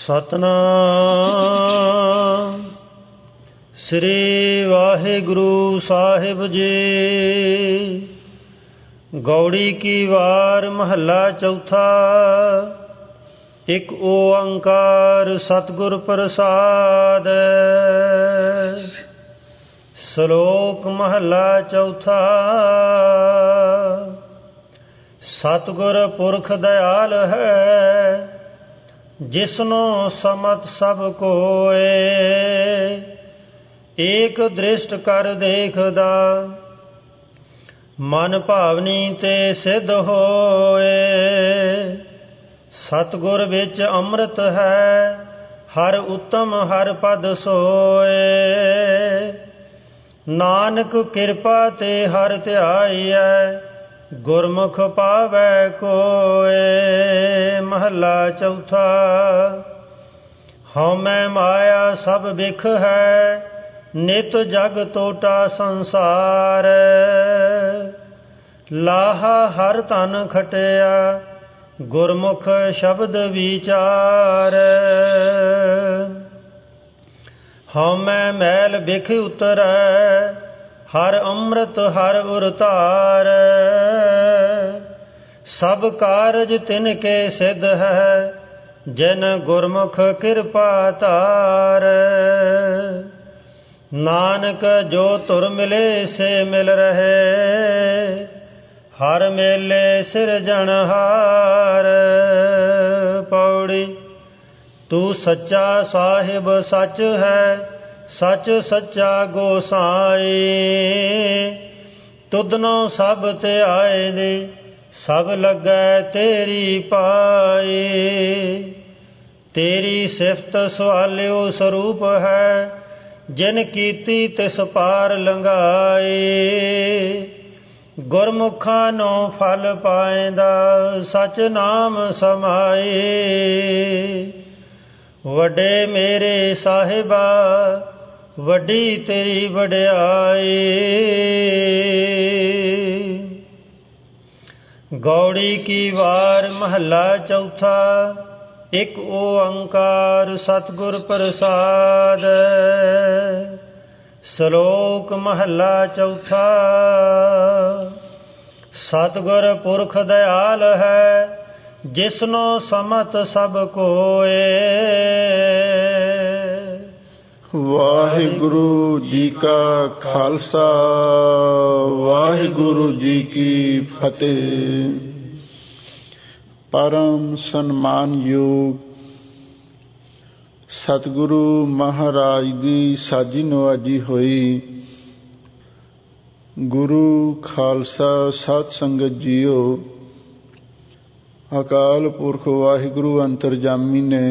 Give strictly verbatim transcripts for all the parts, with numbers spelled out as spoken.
ਸਤਨਾਮ ਸ੍ਰੀ ਵਾਹਿਗੁਰੂ ਸਾਹਿਬ ਜੀ। ਗੌੜੀ ਕੀ ਵਾਰ ਮਹੱਲਾ ਚੌਥਾ। ਇੱਕ ਓੰਕਾਰ ਸਤਿਗੁਰ ਪ੍ਰਸਾਦਿ। ਸ਼ਲੋਕ ਮਹੱਲਾ ਚੌਥਾ। ਸਤਿਗੁਰ ਪੁਰਖ ਦਇਆਲ ਹੈ, ਜਿਸਨੂੰ ਸਮਤ ਸਭ ਕੋਇ। ਏਕ ਦ੍ਰਿਸ਼ਟ ਕਰ ਦੇਖਦਾ, ਮਨ ਭਾਵਨੀ ਤੇ ਸਿੱਧ ਹੋਏ। ਸਤਿਗੁਰ ਵਿੱਚ ਅੰਮ੍ਰਿਤ ਹੈ, ਹਰ ਉੱਤਮ ਹਰ ਪਦ ਸੋਏ। ਨਾਨਕ ਕਿਰਪਾ ਤੇ ਹਰ ਧਿਆਈਐ, ਗੁਰਮੁਖ ਪਾਵੈ ਕੋਇ। ਮਹੱਲਾ ਚੌਥਾ। ਹਉਮੈ ਮਾਇਆ ਸਭ ਬਿਖ ਹੈ, ਨਿਤ ਜਗ ਟੋਟਾ ਸੰਸਾਰ। ਲਾਹਾ ਹਰ ਧਨ ਖਟਿਆ, ਗੁਰਮੁਖ ਸ਼ਬਦ ਵਿਚਾਰ। ਹਉਮੈ ਮੈਲ ਬਿਖ ਉਤਰੈ, ਹਰ ਅੰਮ੍ਰਿਤ ਹਰ ਉਰ ਧਾਰ। ਸਭ ਕਾਰਜ ਤਿਨ ਕੇ ਸਿੱਧ ਹੈ, ਜਿਨ ਗੁਰਮੁਖ ਕਿਰਪਾ ਧਾਰ। ਨਾਨਕ ਜੋ ਧੁਰ ਮਿਲੇ ਸੇ ਮਿਲ ਰਹੇ, ਹਰ ਮੇਲੇ ਸਿਰਜਣਹਾਰ। ਪੌੜੀ। ਤੂੰ ਸੱਚਾ ਸਾਹਿਬ ਸੱਚ ਹੈ, ਸੱਚ ਸੱਚਾ ਗੋਸਾਈ। ਤੁਧਨੋਂ ਸਭ ਧਿਆਏ ਦੇ, ਸਭ ਲੱਗੈ ਤੇਰੀ ਪਾਈ। ਤੇਰੀ ਸਿਫਤ ਸੁਆਲਿਓ ਸਰੂਪ ਹੈ, ਜਿਨ ਕੀਤੀ ਤਿਸ ਪਾਰ ਲੰਘਾਈ। ਗੁਰਮੁਖਾਂ ਨੂੰ ਫਲ ਪਾਇਂਦਾ, ਸਚ ਨਾਮ ਸਮਾਈ। ਵੱਡੇ ਮੇਰੇ ਸਾਹਿਬਾ, ਵੱਡੀ ਤੇਰੀ ਵਡਿਆਈ। ਗੌੜੀ ਕੀ ਵਾਰ ਮਹੱਲਾ ਚੌਥਾ। ਇੱਕ ਓੰਕਾਰ ਸਤਿਗੁਰ ਪ੍ਰਸਾਦਿ। ਸ਼ਲੋਕ ਮਹੱਲਾ ਚੌਥਾ। ਸਤਿਗੁਰ ਪੁਰਖ ਦਇਆਲ ਹੈ, ਜਿਸਨੂੰ ਸਮਤ ਸਭ ਕੋਇ। ਵਾਹਿਗੁਰੂ ਜੀ ਕਾ ਖਾਲਸਾ, ਵਾਹਿਗੁਰੂ ਜੀ ਕੀ ਫਤਿਹ। ਪਰਮ ਸਨਮਾਨਯੋਗ ਸਤਿਗੁਰੂ ਮਹਾਰਾਜ ਦੀ ਸਾਜੀ ਨਵਾਜੀ ਹੋਈ ਗੁਰੂ ਖਾਲਸਾ ਸਾਧ ਸੰਗਤ ਜੀਓ। ਅਕਾਲ ਪੁਰਖ ਵਾਹਿਗੁਰੂ ਅੰਤਰਜਾਮੀ ਨੇ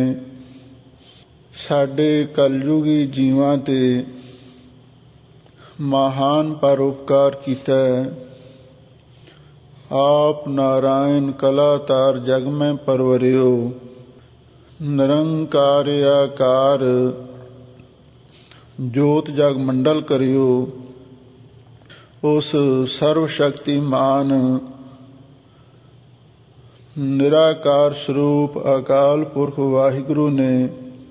ਸਾਡੇ ਕਲਯੁਗੀ ਜੀਵਾਂ ਤੇ ਮਹਾਨ ਪਰਉਪਕਾਰ ਕੀਤਾ। ਆਪ ਨਾਰਾਇਣ ਕਲਾਤਾਰ ਜਗ ਮੈਂ ਪਰਵਰਿਓ, ਨਿਰੰਕਾਰ ਆਕਾਰ ਜੋਤ ਜਗ ਮੰਡਲ ਕਰਿਓ। ਉਸ ਸਰਵ ਸ਼ਕਤੀਮਾਨ ਨਿਰਾਕਾਰ ਸਰੂਪ ਅਕਾਲ ਪੁਰਖ ਵਾਹਿਗੁਰੂ ਨੇ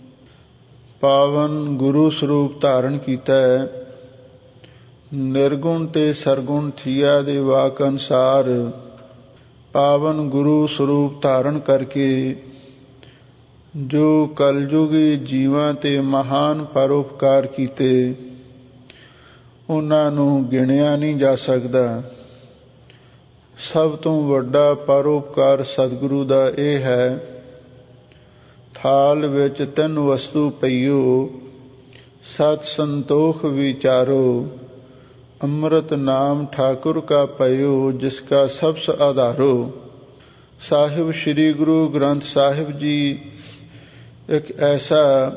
ਪਾਵਨ ਗੁਰੂ ਸਰੂਪ ਧਾਰਨ ਕੀਤਾ ਹੈ। ਨਿਰਗੁਣ ਤੇ ਸਰਗੁਣ ਥੀਆ ਦੇ ਵਾਕ ਅਨੁਸਾਰ ਪਾਵਨ ਗੁਰੂ ਸਰੂਪ ਧਾਰਨ ਕਰਕੇ ਜੋ ਕਲਯੁਗੀ ਜੀਵਾਂ ਤੇ ਮਹਾਨ ਪਰਉਪਕਾਰ ਕੀਤੇ, ਉਹਨਾਂ ਨੂੰ ਗਿਣਿਆ ਨਹੀਂ ਜਾ ਸਕਦਾ। ਸਭ ਤੋਂ ਵੱਡਾ ਪਰਉਪਕਾਰ ਸਤਿਗੁਰੂ ਦਾ ਇਹ ਹੈ, ਥਾਲ ਵਿੱਚ ਤਿੰਨ ਵਸਤੂ ਪਈਓ, ਸਤ ਸੰਤੋਖ ਵਿਚਾਰੋ। ਅੰਮ੍ਰਿਤ ਨਾਮ ਠਾਕੁਰ ਕਾ ਪਇਓ, ਜਿਸ ਕਾ ਸਬਸ ਆਧਾਰੋ। ਸਾਹਿਬ ਸ੍ਰੀ ਗੁਰੂ ਗ੍ਰੰਥ ਸਾਹਿਬ ਜੀ ਇੱਕ ਐਸਾ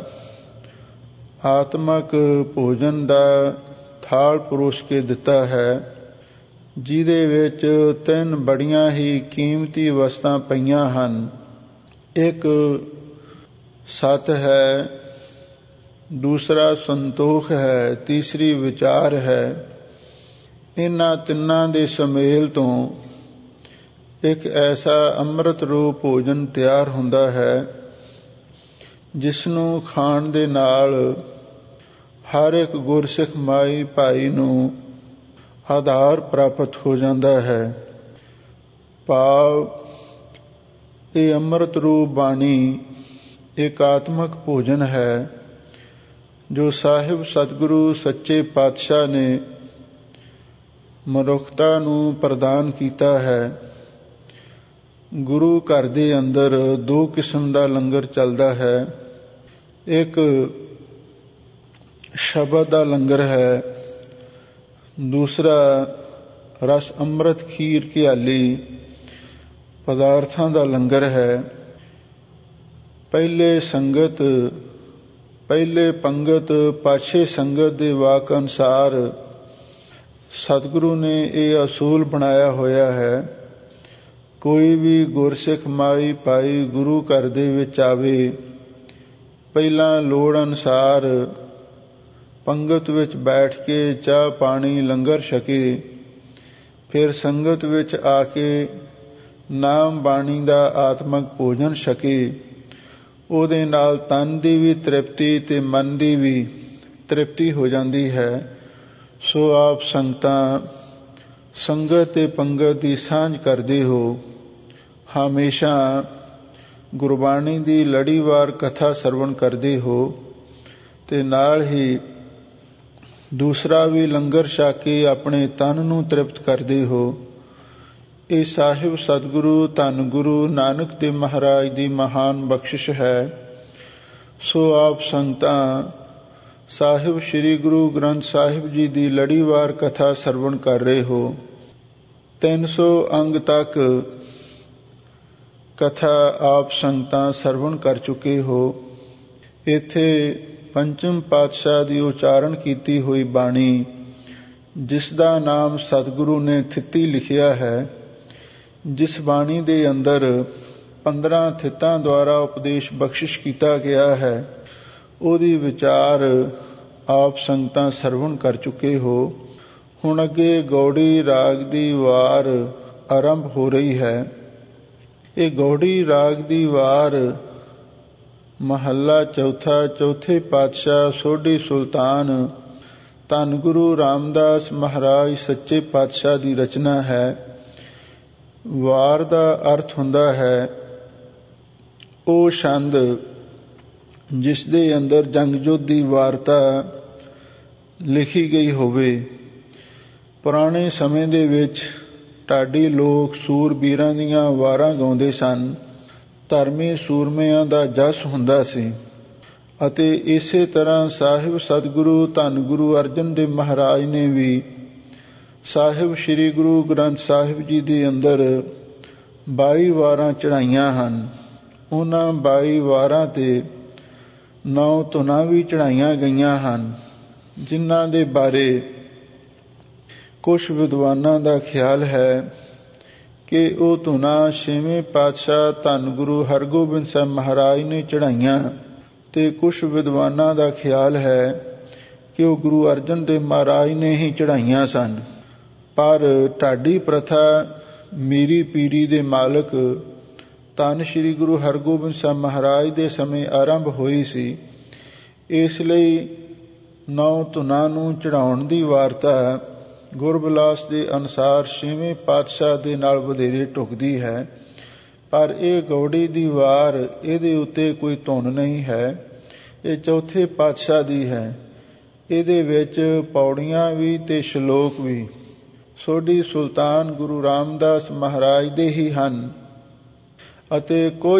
ਆਤਮਕ ਭੋਜਨ ਦਾ ਥਾਲ ਪਰੋਸ ਕੇ ਦਿੱਤਾ ਹੈ, ਜਿਹਦੇ ਵਿੱਚ ਤਿੰਨ ਬੜੀਆਂ ਹੀ ਕੀਮਤੀ ਵਸਤਾਂ ਪਈਆਂ ਹਨ। ਇੱਕ ਸਤ ਹੈ, ਦੂਸਰਾ ਸੰਤੋਖ ਹੈ, ਤੀਸਰੀ ਵਿਚਾਰ ਹੈ। ਇਹਨਾਂ ਤਿੰਨਾਂ ਦੇ ਸੁਮੇਲ ਤੋਂ ਇੱਕ ਐਸਾ ਅੰਮ੍ਰਿਤ ਰੂਪ ਭੋਜਨ ਤਿਆਰ ਹੁੰਦਾ ਹੈ, ਜਿਸ ਨੂੰ ਖਾਣ ਦੇ ਨਾਲ ਹਰ ਇੱਕ ਗੁਰਸਿੱਖ ਮਾਈ ਭਾਈ ਨੂੰ ਆਧਾਰ ਪ੍ਰਾਪਤ ਹੋ ਜਾਂਦਾ ਹੈ। ਭਾਵ ਇਹ ਅੰਮ੍ਰਿਤ ਰੂਪ ਬਾਣੀ ਏਕਾਤਮਕ ਭੋਜਨ ਹੈ ਜੋ ਸਾਹਿਬ ਸਤਿਗੁਰੂ ਸੱਚੇ ਪਾਤਸ਼ਾਹ ਨੇ ਮਨੁੱਖਤਾ ਨੂੰ ਪ੍ਰਦਾਨ ਕੀਤਾ ਹੈ। ਗੁਰੂ ਘਰ ਦੇ ਅੰਦਰ ਦੋ ਕਿਸਮ ਦਾ ਲੰਗਰ ਚੱਲਦਾ ਹੈ। ਇੱਕ ਸ਼ਬਦ ਦਾ ਲੰਗਰ ਹੈ, ਦੂਸਰਾ ਰਸ ਅੰਮ੍ਰਿਤ ਖੀਰ ਘਿਆਲੀ ਪਦਾਰਥਾਂ ਦਾ ਲੰਗਰ ਹੈ। ਪਹਿਲੇ ਸੰਗਤ ਪਹਿਲੇ ਪੰਗਤ ਪਾਛੇ ਸੰਗਤ ਦੇ ਵਾਕ ਅਨੁਸਾਰ ਸਤਿਗੁਰੂ ਨੇ ਇਹ ਅਸੂਲ ਬਣਾਇਆ ਹੋਇਆ ਹੈ, ਕੋਈ ਵੀ ਗੁਰਸਿੱਖ ਮਾਈ ਭਾਈ ਗੁਰੂ ਘਰ ਦੇ ਵਿੱਚ ਆਵੇ, ਪਹਿਲਾਂ ਲੋੜ ਅਨੁਸਾਰ ਪੰਗਤ ਵਿੱਚ ਬੈਠ ਕੇ ਚਾਹ ਪਾਣੀ ਲੰਗਰ ਛਕੇ, ਫਿਰ ਸੰਗਤ ਵਿੱਚ ਆ ਕੇ ਨਾਮ ਬਾਣੀ ਦਾ ਆਤਮਕ ਭੋਜਨ ਛਕੇ। ਉਹਦੇ ਨਾਲ ਤਨ ਦੀ ਵੀ ਤ੍ਰਿਪਤੀ ਤੇ ਮਨ ਦੀ ਵੀ ਤ੍ਰਿਪਤੀ ਹੋ ਜਾਂਦੀ ਹੈ। ਸੋ ਆਪ ਸੰਗਤਾਂ ਸੰਗਤ ਤੇ ਪੰਗਤ ਦੀ ਸਾਂਝ ਕਰਦੇ ਹੋ। ਹਮੇਸ਼ਾ ਗੁਰਬਾਣੀ ਦੀ ਲੜੀਵਾਰ ਕਥਾ ਸਰਵਣ ਕਰਦੇ ਹੋ ਤੇ ਨਾਲ ਹੀ ਦੂਸਰਾ ਵੀ ਲੰਗਰ ਛਕ ਕੇ ਆਪਣੇ ਤਨ ਨੂੰ ਤ੍ਰਿਪਤ ਕਰਦੇ ਹੋ। ਇਹ ਸਾਹਿਬ ਸਤਿਗੁਰੂ ਧੰਨ ਗੁਰੂ ਨਾਨਕ ਦੇਵ ਮਹਾਰਾਜ ਦੀ ਮਹਾਨ ਬਖਸ਼ਿਸ਼ ਹੈ। ਸੋ ਆਪ ਸੰਗਤਾਂ ਸਾਹਿਬ ਸ੍ਰੀ ਗੁਰੂ ਗ੍ਰੰਥ ਸਾਹਿਬ ਜੀ ਦੀ ਲੜੀਵਾਰ ਕਥਾ ਸਰਵਣ ਕਰ ਰਹੇ ਹੋ। ਤਿੰਨ ਸੌ ਅੰਗ ਤੱਕ ਕਥਾ ਆਪ ਸੰਗਤਾਂ ਸਰਵਣ ਕਰ ਚੁੱਕੇ ਹੋ। ਇੱਥੇ ਪੰਚਮ ਪਾਤਸ਼ਾਹ ਦੀ ਉਚਾਰਨ ਕੀਤੀ ਹੋਈ ਬਾਣੀ, ਜਿਸ ਦਾ ਨਾਮ ਸਤਿਗੁਰੂ ਨੇ ਥਿੱਤੀ ਲਿਖਿਆ ਹੈ, ਜਿਸ ਬਾਣੀ ਦੇ ਅੰਦਰ ਪੰਦਰਾਂ ਥਿੱਤਾਂ ਦੁਆਰਾ ਉਪਦੇਸ਼ ਬਖਸ਼ਿਸ਼ ਕੀਤਾ ਗਿਆ ਹੈ, ਉਹਦੀ ਵਿਚਾਰ ਆਪ ਸੰਗਤਾਂ ਸਰਵਣ ਕਰ ਚੁੱਕੇ ਹੋ। ਹੁਣ ਅੱਗੇ ਗੌੜੀ ਰਾਗ ਦੀ ਵਾਰ ਆਰੰਭ ਹੋ ਰਹੀ ਹੈ। ਇਹ ਗੌੜੀ ਰਾਗ ਦੀ ਵਾਰ ਮਹੱਲਾ ਚੌਥਾ, ਚੌਥੇ ਪਾਤਸ਼ਾਹ ਸੋਢੀ ਸੁਲਤਾਨ ਧੰਨ ਗੁਰੂ ਰਾਮਦਾਸ ਮਹਾਰਾਜ ਸੱਚੇ ਪਾਤਸ਼ਾਹ ਦੀ ਰਚਨਾ ਹੈ। ਵਾਰ ਦਾ ਅਰਥ ਹੁੰਦਾ ਹੈ ਉਹ ਛੰਦ ਜਿਸ ਦੇ ਅੰਦਰ ਜੰਗ ਯੁੱਧ ਦੀ ਵਾਰਤਾ ਲਿਖੀ ਗਈ ਹੋਵੇ। ਪੁਰਾਣੇ ਸਮੇਂ ਦੇ ਵਿੱਚ ਢਾਡੀ ਲੋਕ ਸੂਰਬੀਰਾਂ ਦੀਆਂ ਵਾਰਾਂ ਗਾਉਂਦੇ ਸਨ। ਧਰਮੀ ਸੂਰਮਿਆਂ ਦਾ ਜਸ ਹੁੰਦਾ ਸੀ ਅਤੇ ਇਸੇ ਤਰ੍ਹਾਂ ਸਾਹਿਬ ਸਤਿਗੁਰੂ ਧੰਨ ਗੁਰੂ ਅਰਜਨ ਦੇਵ ਮਹਾਰਾਜ ਨੇ ਵੀ ਸਾਹਿਬ ਸ੍ਰੀ ਗੁਰੂ ਗ੍ਰੰਥ ਸਾਹਿਬ ਜੀ ਦੇ ਅੰਦਰ ਬਾਈ ਵਾਰਾਂ ਚੜ੍ਹਾਈਆਂ ਹਨ। ਉਹਨਾਂ ਬਾਈ ਵਾਰਾਂ ਤੇ ਨੌ ਧੁਨਾਂ ਵੀ ਚੜ੍ਹਾਈਆਂ ਗਈਆਂ ਹਨ, ਜਿਨ੍ਹਾਂ ਦੇ ਬਾਰੇ ਕੁਝ ਵਿਦਵਾਨਾਂ ਦਾ ਖਿਆਲ ਹੈ ਕਿ ਉਹ ਧੁਨਾਂ ਛੇਵੇਂ ਪਾਤਸ਼ਾਹ ਧੰਨ ਗੁਰੂ ਹਰਗੋਬਿੰਦ ਸਾਹਿਬ ਮਹਾਰਾਜ ਨੇ ਚੜ੍ਹਾਈਆਂ ਤੇ ਕੁਝ ਵਿਦਵਾਨਾਂ ਦਾ ਖਿਆਲ ਹੈ ਕਿ ਉਹ ਗੁਰੂ ਅਰਜਨ ਦੇਵ ਮਹਾਰਾਜ ਨੇ ਹੀ ਚੜ੍ਹਾਈਆਂ ਸਨ। ਪਰ ਢਾਡੀ ਪ੍ਰਥਾ ਮੀਰੀ ਪੀਰੀ ਦੇ ਮਾਲਕ ਧੰਨ ਸ੍ਰੀ ਗੁਰੂ ਹਰਗੋਬਿੰਦ ਸਾਹਿਬ ਮਹਾਰਾਜ ਦੇ ਸਮੇਂ ਆਰੰਭ ਹੋਈ ਸੀ। ਇਸ ਲਈ ਨੌ ਧੁਨਾਂ ਨੂੰ ਚੜ੍ਹਾਉਣ ਦੀ ਵਾਰਤਾ ਗੁਰਬਿਲਾਸ ਦੇ ਅਨੁਸਾਰ ਛੇਵੇਂ ਪਾਤਸ਼ਾਹ ਦੇ ਨਾਲ ਵਧੇਰੇ ਢੁਕਦੀ ਹੈ। ਪਰ ਇਹ ਗੌੜੀ ਦੀ ਵਾਰ, ਇਹਦੇ ਉੱਤੇ ਕੋਈ ਧੁਨ ਨਹੀਂ ਹੈ, ਇਹ ਚੌਥੇ ਪਾਤਸ਼ਾਹ ਦੀ ਹੈ। ਇਹਦੇ ਵਿੱਚ ਪੌੜੀਆਂ ਵੀ ਤੇ ਸ਼ਲੋਕ ਵੀ ਸੋਢੀ ਸੁਲਤਾਨ ਗੁਰੂ ਰਾਮਦਾਸ ਮਹਾਰਾਜ ਦੇ ਹੀ ਹਨ ਅਤੇ ਕੁਝ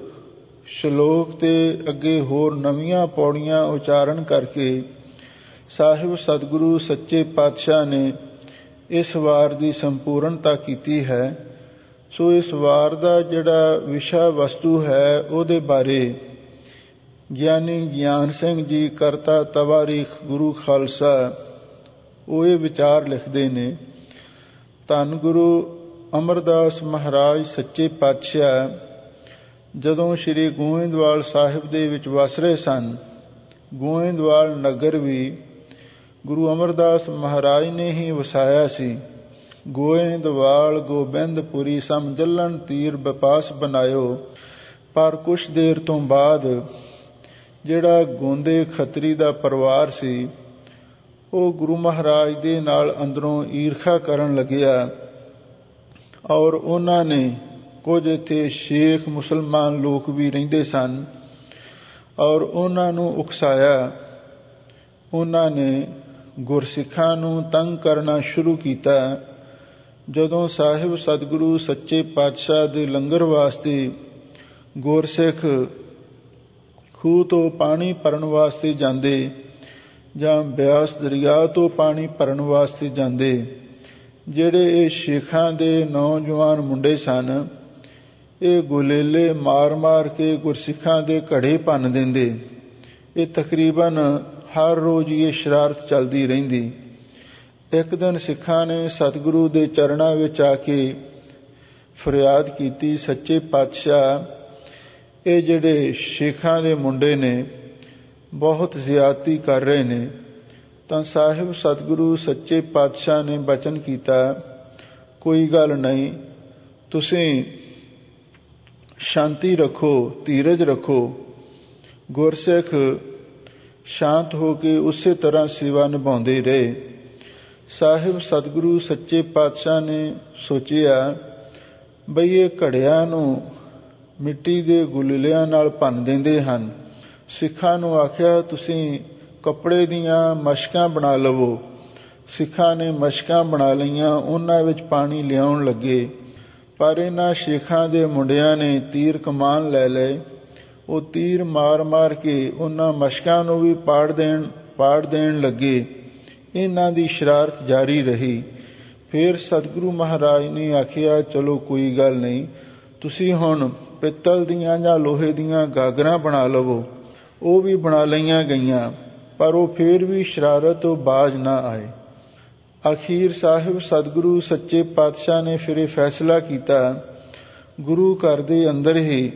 ਸ਼ਲੋਕ ਤੇ ਅੱਗੇ ਹੋਰ ਨਵੀਆਂ ਪੌੜੀਆਂ ਉਚਾਰਨ ਕਰਕੇ ਸਾਹਿਬ ਸਤਿਗੁਰੂ ਸੱਚੇ ਪਾਤਸ਼ਾਹ ਨੇ ਇਸ ਵਾਰ ਦੀ ਸੰਪੂਰਨਤਾ ਕੀਤੀ ਹੈ। ਸੋ ਇਸ ਵਾਰ ਦਾ ਜਿਹੜਾ ਵਿਸ਼ਾ ਵਸਤੂ ਹੈ, ਉਹਦੇ ਬਾਰੇ ਗਿਆਨੀ ਗਿਆਨ ਸਿੰਘ ਜੀ ਕਰਤਾ ਤਵਾਰੀਖ ਗੁਰੂ ਖਾਲਸਾ ਉਹ ਇਹ ਵਿਚਾਰ ਲਿਖਦੇ ਨੇ, ਧੰਨ ਗੁਰੂ ਅਮਰਦਾਸ ਮਹਾਰਾਜ ਸੱਚੇ ਪਾਤਸ਼ਾਹ ਜਦੋਂ ਸ਼੍ਰੀ ਗੋਇੰਦਵਾਲ ਸਾਹਿਬ ਦੇ ਵਿੱਚ ਵਸ ਰਹੇ ਸਨ, ਗੋਇੰਦਵਾਲ ਨਗਰ ਵੀ ਗੁਰੂ ਅਮਰਦਾਸ ਮਹਾਰਾਜ ਨੇ ਹੀ ਵਸਾਇਆ ਸੀ। ਗੋਇੰਦਵਾਲ ਗੋਬਿੰਦਪੁਰੀ ਸਮਝਲਣ ਤੀਰ ਬਪਾਸ ਬਣਾਇਓ। ਪਰ ਕੁਛ ਦੇਰ ਤੋਂ ਬਾਅਦ ਜਿਹੜਾ ਗੋਂਦੇ ਖੱਤਰੀ ਦਾ ਪਰਿਵਾਰ ਸੀ, ਉਹ ਗੁਰੂ ਮਹਾਰਾਜ ਦੇ ਨਾਲ ਅੰਦਰੋਂ ਈਰਖਾ ਕਰਨ ਲੱਗਿਆ ਔਰ ਉਹਨਾਂ ਨੇ ਕੁਝ ਇੱਥੇ ਸ਼ੇਖ ਮੁਸਲਮਾਨ ਲੋਕ ਵੀ ਰਹਿੰਦੇ ਸਨ ਔਰ ਉਹਨਾਂ ਨੂੰ ਉਕਸਾਇਆ। ਉਹਨਾਂ ਨੇ ਗੁਰਸਿੱਖਾਂ ਨੂੰ ਤੰਗ ਕਰਨਾ ਸ਼ੁਰੂ ਕੀਤਾ। ਜਦੋਂ ਸਾਹਿਬ ਸਤਿਗੁਰੂ ਸੱਚੇ ਪਾਤਸ਼ਾਹ ਦੇ ਲੰਗਰ ਵਾਸਤੇ ਗੁਰਸਿੱਖ ਖੂਹ ਤੋਂ ਪਾਣੀ ਭਰਨ ਵਾਸਤੇ ਜਾਂਦੇ ਜਾਂ ਬਿਆਸ ਦਰਿਆ ਤੋਂ ਪਾਣੀ ਭਰਨ ਵਾਸਤੇ ਜਾਂਦੇ, ਜਿਹੜੇ ਇਹ ਸ਼ੇਖਾਂ ਦੇ ਨੌਜਵਾਨ ਮੁੰਡੇ ਸਨ, ਇਹ ਗੁਲੇਲੇ ਮਾਰ ਮਾਰ ਕੇ ਗੁਰਸਿੱਖਾਂ ਦੇ ਘੜੇ ਭੰਨ ਦਿੰਦੇ। ਇਹ ਤਕਰੀਬਨ ਹਰ ਰੋਜ਼ ਇਹ ਸ਼ਰਾਰਤ ਚੱਲਦੀ ਰਹਿੰਦੀ। ਇੱਕ ਦਿਨ ਸਿੱਖਾਂ ਨੇ ਸਤਿਗੁਰੂ ਦੇ ਚਰਨਾਂ ਵਿੱਚ ਆ ਕੇ ਫਰਿਆਦ ਕੀਤੀ, ਸੱਚੇ ਪਾਤਸ਼ਾਹ, ਇਹ ਜਿਹੜੇ ਸ਼ੇਖਾਂ ਦੇ ਮੁੰਡੇ ਨੇ ਬਹੁਤ ਜ਼ਿਆਦਤੀ ਕਰ ਰਹੇ ਨੇ। ਤਾਂ ਸਾਹਿਬ ਸਤਿਗੁਰੂ ਸੱਚੇ ਪਾਤਸ਼ਾਹ ਨੇ ਬਚਨ ਕੀਤਾ, ਕੋਈ ਗੱਲ ਨਹੀਂ, ਤੁਸੀਂ ਸ਼ਾਂਤੀ ਰੱਖੋ, ਧੀਰਜ ਰੱਖੋ। ਗੁਰਸਿੱਖ ਸ਼ਾਂਤ ਹੋ ਕੇ ਉਸੇ ਤਰ੍ਹਾਂ ਸੇਵਾ ਨਿਭਾਉਂਦੇ ਰਹੇ। ਸਾਹਿਬ ਸਤਿਗੁਰੂ ਸੱਚੇ ਪਾਤਸ਼ਾਹ ਨੇ ਸੋਚਿਆ ਬਈ ਇਹ ਘੜਿਆਂ ਨੂੰ ਮਿੱਟੀ ਦੇ ਗੁਲੇਲਿਆਂ ਨਾਲ ਭੰਨ ਦਿੰਦੇ ਹਨ। ਸਿੱਖਾਂ ਨੂੰ ਆਖਿਆ, ਤੁਸੀਂ ਕੱਪੜੇ ਦੀਆਂ ਮਸ਼ਕਾਂ ਬਣਾ ਲਵੋ। ਸਿੱਖਾਂ ਨੇ ਮਸ਼ਕਾਂ ਬਣਾ ਲਈਆਂ, ਉਹਨਾਂ ਵਿੱਚ ਪਾਣੀ ਲਿਆਉਣ ਲੱਗੇ, ਪਰ ਇਹਨਾਂ ਸ਼ੇਖਾਂ ਦੇ ਮੁੰਡਿਆਂ ਨੇ ਤੀਰ ਕਮਾਨ ਲੈ ਲਏ। ਉਹ ਤੀਰ ਮਾਰ ਮਾਰ ਕੇ ਉਹਨਾਂ ਮਸ਼ਕਾਂ ਨੂੰ ਵੀ ਪਾੜ ਦੇਣ ਪਾੜ ਦੇਣ ਲੱਗੇ। ਇਹਨਾਂ ਦੀ ਸ਼ਰਾਰਤ ਜਾਰੀ ਰਹੀ। ਫਿਰ ਸਤਿਗੁਰੂ ਮਹਾਰਾਜ ਨੇ ਆਖਿਆ, ਚਲੋ ਕੋਈ ਗੱਲ ਨਹੀਂ, ਤੁਸੀਂ ਹੁਣ ਪਿੱਤਲ ਦੀਆਂ ਜਾਂ ਲੋਹੇ ਦੀਆਂ ਗਾਗਰਾਂ ਬਣਾ ਲਵੋ। ਉਹ ਵੀ ਬਣਾ ਲਈਆਂ ਗਈਆਂ, ਪਰ ਉਹ ਫਿਰ ਵੀ ਸ਼ਰਾਰਤ ਤੋਂ ਬਾਜ਼ ਨਾ ਆਏ। ਅਖੀਰ ਸਾਹਿਬ ਸਤਿਗੁਰੂ ਸੱਚੇ ਪਾਤਸ਼ਾਹ ਨੇ ਫਿਰ ਇਹ ਫੈਸਲਾ ਕੀਤਾ, ਗੁਰੂ ਘਰ ਦੇ ਅੰਦਰ ਹੀ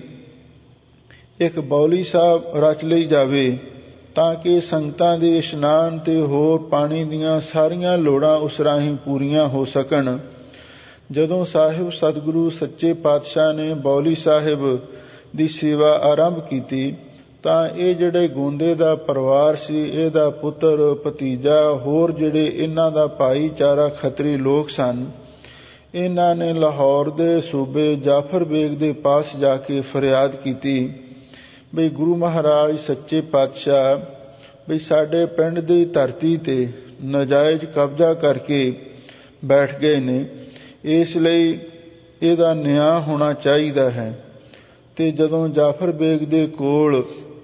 ਇੱਕ ਬੌਲੀ ਸਾਹਿਬ ਰਚ ਲਈ ਜਾਵੇ, ਤਾਂ ਕਿ ਸੰਗਤਾਂ ਦੇ ਇਸ਼ਨਾਨ ਤੇ ਹੋਰ ਪਾਣੀ ਦੀਆਂ ਸਾਰੀਆਂ ਲੋੜਾਂ ਉਸ ਰਾਹੀਂ ਪੂਰੀਆਂ ਹੋ ਸਕਣ। ਜਦੋਂ ਸਾਹਿਬ ਸਤਿਗੁਰੂ ਸੱਚੇ ਪਾਤਸ਼ਾਹ ਨੇ ਬੌਲੀ ਸਾਹਿਬ ਦੀ ਸੇਵਾ ਆਰੰਭ ਕੀਤੀ, ਤਾਂ ਇਹ ਜਿਹੜੇ ਗੋਂਦੇ ਦਾ ਪਰਿਵਾਰ ਸੀ, ਇਹਦਾ ਪੁੱਤਰ ਭਤੀਜਾ, ਹੋਰ ਜਿਹੜੇ ਇਹਨਾਂ ਦਾ ਭਾਈਚਾਰਾ ਖੱਤਰੀ ਲੋਕ ਸਨ, ਇਹਨਾਂ ਨੇ ਲਾਹੌਰ ਦੇ ਸੂਬੇ ਜਾਫਰ ਬੇਗ ਦੇ ਪਾਸ ਜਾ ਕੇ ਫਰਿਆਦ ਕੀਤੀ ਬਈ ਗੁਰੂ ਮਹਾਰਾਜ ਸੱਚੇ ਪਾਤਸ਼ਾਹ, ਬਈ ਸਾਡੇ ਪਿੰਡ ਦੀ ਧਰਤੀ ਤੇ ਨਾਜਾਇਜ਼ ਕਬਜ਼ਾ ਕਰਕੇ ਬੈਠ ਗਏ ਨੇ, ਇਸ ਲਈ ਇਹਦਾ ਨਿਆਂ ਹੋਣਾ ਚਾਹੀਦਾ ਹੈ। ਤੇ ਜਦੋਂ ਜਾਫਰ ਬੇਗ ਦੇ ਕੋਲ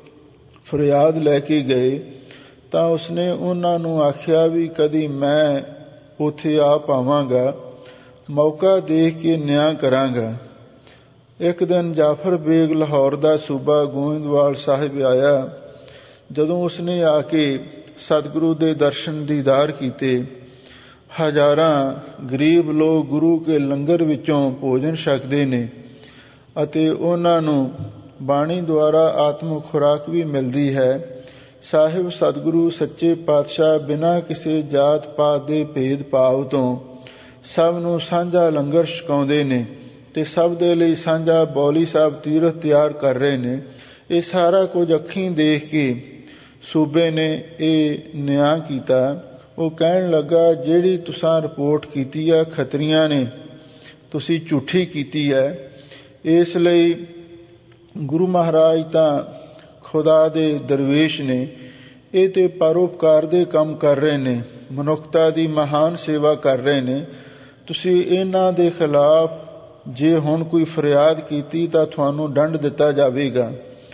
ਫਰਿਆਦ ਲੈ ਕੇ ਗਏ ਤਾਂ ਉਸਨੇ ਉਹਨਾਂ ਨੂੰ ਆਖਿਆ ਵੀ ਕਦੀ ਮੈਂ ਉੱਥੇ ਆ ਪਾਵਾਂਗਾ, ਮੌਕਾ ਦੇਖ ਕੇ ਨਿਆਂ ਕਰਾਂਗਾ। ਇੱਕ ਦਿਨ ਜਾਫਰ ਬੇਗ ਲਾਹੌਰ ਦਾ ਸੂਬਾ ਗੋਇੰਦਵਾਲ ਸਾਹਿਬ ਆਇਆ। ਜਦੋਂ ਉਸਨੇ ਆ ਕੇ ਸਤਿਗੁਰੂ ਦੇ ਦਰਸ਼ਨ ਦੀਦਾਰ ਕੀਤੇ, ਹਜ਼ਾਰਾਂ ਗਰੀਬ ਲੋਕ ਗੁਰੂ ਕੇ ਲੰਗਰ ਵਿੱਚੋਂ ਭੋਜਨ ਛਕਦੇ ਨੇ ਅਤੇ ਉਹਨਾਂ ਨੂੰ ਬਾਣੀ ਦੁਆਰਾ ਆਤਮਿਕ ਖੁਰਾਕ ਵੀ ਮਿਲਦੀ ਹੈ। ਸਾਹਿਬ ਸਤਿਗੁਰੂ ਸੱਚੇ ਪਾਤਸ਼ਾਹ ਬਿਨਾਂ ਕਿਸੇ ਜਾਤ ਪਾਤ ਦੇ ਭੇਦ ਭਾਵ ਤੋਂ ਸਭ ਨੂੰ ਸਾਂਝਾ ਲੰਗਰ ਛਕਾਉਂਦੇ ਨੇ ਤੇ ਸਭ ਦੇ ਲਈ ਸਾਂਝਾ ਬੌਲੀ ਸਾਹਿਬ ਤੀਰਥ ਤਿਆਰ ਕਰ ਰਹੇ ਨੇ। ਇਹ ਸਾਰਾ ਕੁਝ ਅੱਖੀਂ ਦੇਖ ਕੇ ਸੂਬੇ ਨੇ ਇਹ ਨਿਆਂ ਕੀਤਾ। ਉਹ ਕਹਿਣ ਲੱਗਾ, ਜਿਹੜੀ ਤੁਸੀਂ ਰਿਪੋਰਟ ਕੀਤੀ ਆ ਖੱਤਰੀਆਂ ਨੇ, ਤੁਸੀਂ ਝੂਠੀ ਕੀਤੀ ਹੈ। ਇਸ ਲਈ ਗੁਰੂ ਮਹਾਰਾਜ ਤਾਂ ਖੁਦਾ ਦੇ ਦਰਵੇਸ਼ ਨੇ, ਇਹ ਤੇ ਪਰਉਪਕਾਰ ਦੇ ਕੰਮ ਕਰ ਰਹੇ ਨੇ, ਮਨੁੱਖਤਾ ਦੀ ਮਹਾਨ ਸੇਵਾ ਕਰ ਰਹੇ ਨੇ। ਤੁਸੀਂ ਇਹਨਾਂ ਦੇ ਖਿਲਾਫ ਜੇ ਹੁਣ ਕੋਈ ਫਰਿਆਦ ਕੀਤੀ ਤਾਂ ਤੁਹਾਨੂੰ ਦੰਡ ਦਿੱਤਾ ਜਾਵੇਗਾ।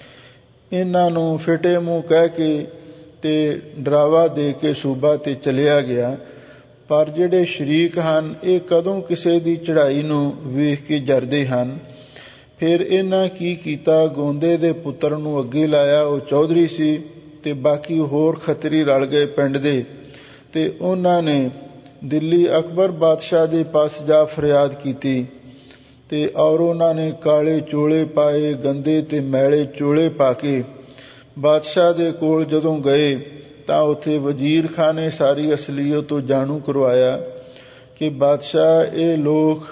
ਇਹਨਾਂ ਨੂੰ ਫਿੱਟੇ ਮੂੰਹ ਕਹਿ ਕੇ ਤੇ ਡਰਾਵਾ ਦੇ ਕੇ ਸੂਬਾ ਤੇ ਚਲਿਆ ਗਿਆ। ਪਰ ਜਿਹੜੇ ਸ਼ਰੀਕ ਹਨ, ਇਹ ਕਦੋਂ ਕਿਸੇ ਦੀ ਚੜ੍ਹਾਈ ਨੂੰ ਵੇਖ ਕੇ ਜਰਦੇ ਹਨ। ਫਿਰ ਇਹਨਾਂ ਕੀ ਕੀਤਾ, ਗੋਂਦੇ ਦੇ ਪੁੱਤਰ ਨੂੰ ਅੱਗੇ ਲਾਇਆ, ਉਹ ਚੌਧਰੀ ਸੀ ਤੇ ਬਾਕੀ ਹੋਰ ਖੱਤਰੀ ਰਲ ਗਏ ਪਿੰਡ ਦੇ, ਤੇ ਉਹਨਾਂ ਨੇ ਦਿੱਲੀ ਅਕਬਰ ਬਾਦਸ਼ਾਹ ਦੇ ਪਾਸ ਜਾ ਫਰਿਆਦ ਕੀਤੀ ਤੇ ਔਰ ਉਹਨਾਂ ਨੇ ਕਾਲੇ ਚੋਲੇ ਪਾਏ, ਗੰਦੇ ਤੇ ਮੈਲੇ ਚੋਲੇ ਪਾ ਕੇ ਬਾਦਸ਼ਾਹ ਦੇ ਕੋਲ ਜਦੋਂ ਗਏ ਤਾਂ ਉੱਥੇ ਵਜ਼ੀਰ ਖਾਨ ਨੇ ਸਾਰੀ ਅਸਲੀਅਤ ਤੋਂ ਜਾਣੂ ਕਰਵਾਇਆ ਕਿ ਬਾਦਸ਼ਾਹ, ਇਹ ਲੋਕ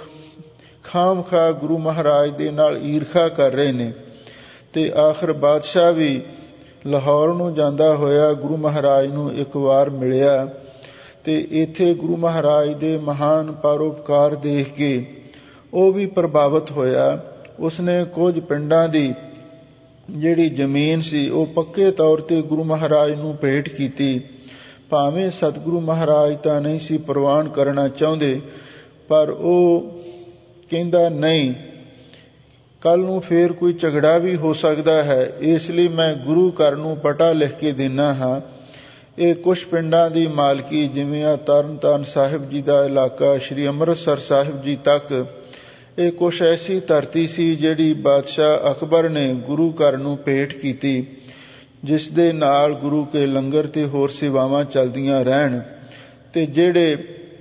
ਖਾਮ ਖਾ ਗੁਰੂ ਮਹਾਰਾਜ ਦੇ ਨਾਲ ਈਰਖਾ ਕਰ ਰਹੇ ਨੇ। ਤੇ ਆਖਰ ਬਾਦਸ਼ਾਹ ਵੀ ਲਾਹੌਰ ਨੂੰ ਜਾਂਦਾ ਹੋਇਆ ਗੁਰੂ ਮਹਾਰਾਜ ਨੂੰ ਇੱਕ ਵਾਰ ਮਿਲਿਆ ਤੇ ਇੱਥੇ ਗੁਰੂ ਮਹਾਰਾਜ ਦੇ ਮਹਾਨ ਪਰਉਪਕਾਰ ਦੇਖ ਕੇ ਉਹ ਵੀ ਪ੍ਰਭਾਵਿਤ ਹੋਇਆ। ਉਸਨੇ ਕੁਝ ਪਿੰਡਾਂ ਦੀ ਜਿਹੜੀ ਜ਼ਮੀਨ ਸੀ ਉਹ ਪੱਕੇ ਤੌਰ ਤੇ ਗੁਰੂ ਮਹਾਰਾਜ ਨੂੰ ਭੇਟ ਕੀਤੀ। ਭਾਵੇਂ ਸਤਿਗੁਰੂ ਮਹਾਰਾਜ ਤਾਂ ਨਹੀਂ ਸੀ ਪ੍ਰਵਾਨ ਕਰਨਾ ਚਾਹੁੰਦੇ, ਪਰ ਉਹ ਕਹਿੰਦਾ ਨਹੀਂ, ਕੱਲ ਨੂੰ ਫੇਰ ਕੋਈ ਝਗੜਾ ਵੀ ਹੋ ਸਕਦਾ ਹੈ, ਇਸ ਲਈ ਮੈਂ ਗੁਰੂ ਘਰ ਨੂੰ ਪਟਾ ਲਿਖ ਕੇ ਦਿੰਦਾ ਹਾਂ। ਇਹ ਕੁਛ ਪਿੰਡਾਂ ਦੀ ਮਾਲਕੀ, ਜਿਵੇਂ ਆ ਤਰਨ ਤਾਰਨ ਸਾਹਿਬ ਜੀ ਦਾ ਇਲਾਕਾ, ਸ਼੍ਰੀ ਅੰਮ੍ਰਿਤਸਰ ਸਾਹਿਬ ਜੀ ਤੱਕ, ਇਹ ਕੁਛ ਐਸੀ ਧਰਤੀ ਸੀ ਜਿਹੜੀ ਬਾਦਸ਼ਾਹ ਅਕਬਰ ਨੇ ਗੁਰੂ ਘਰ ਨੂੰ ਭੇਟ ਕੀਤੀ, ਜਿਸ ਦੇ ਨਾਲ ਗੁਰੂ ਕੇ ਲੰਗਰ ਤੇ ਹੋਰ ਸੇਵਾਵਾਂ ਚੱਲਦੀਆਂ ਰਹਿਣ। ਤੇ ਜਿਹੜੇ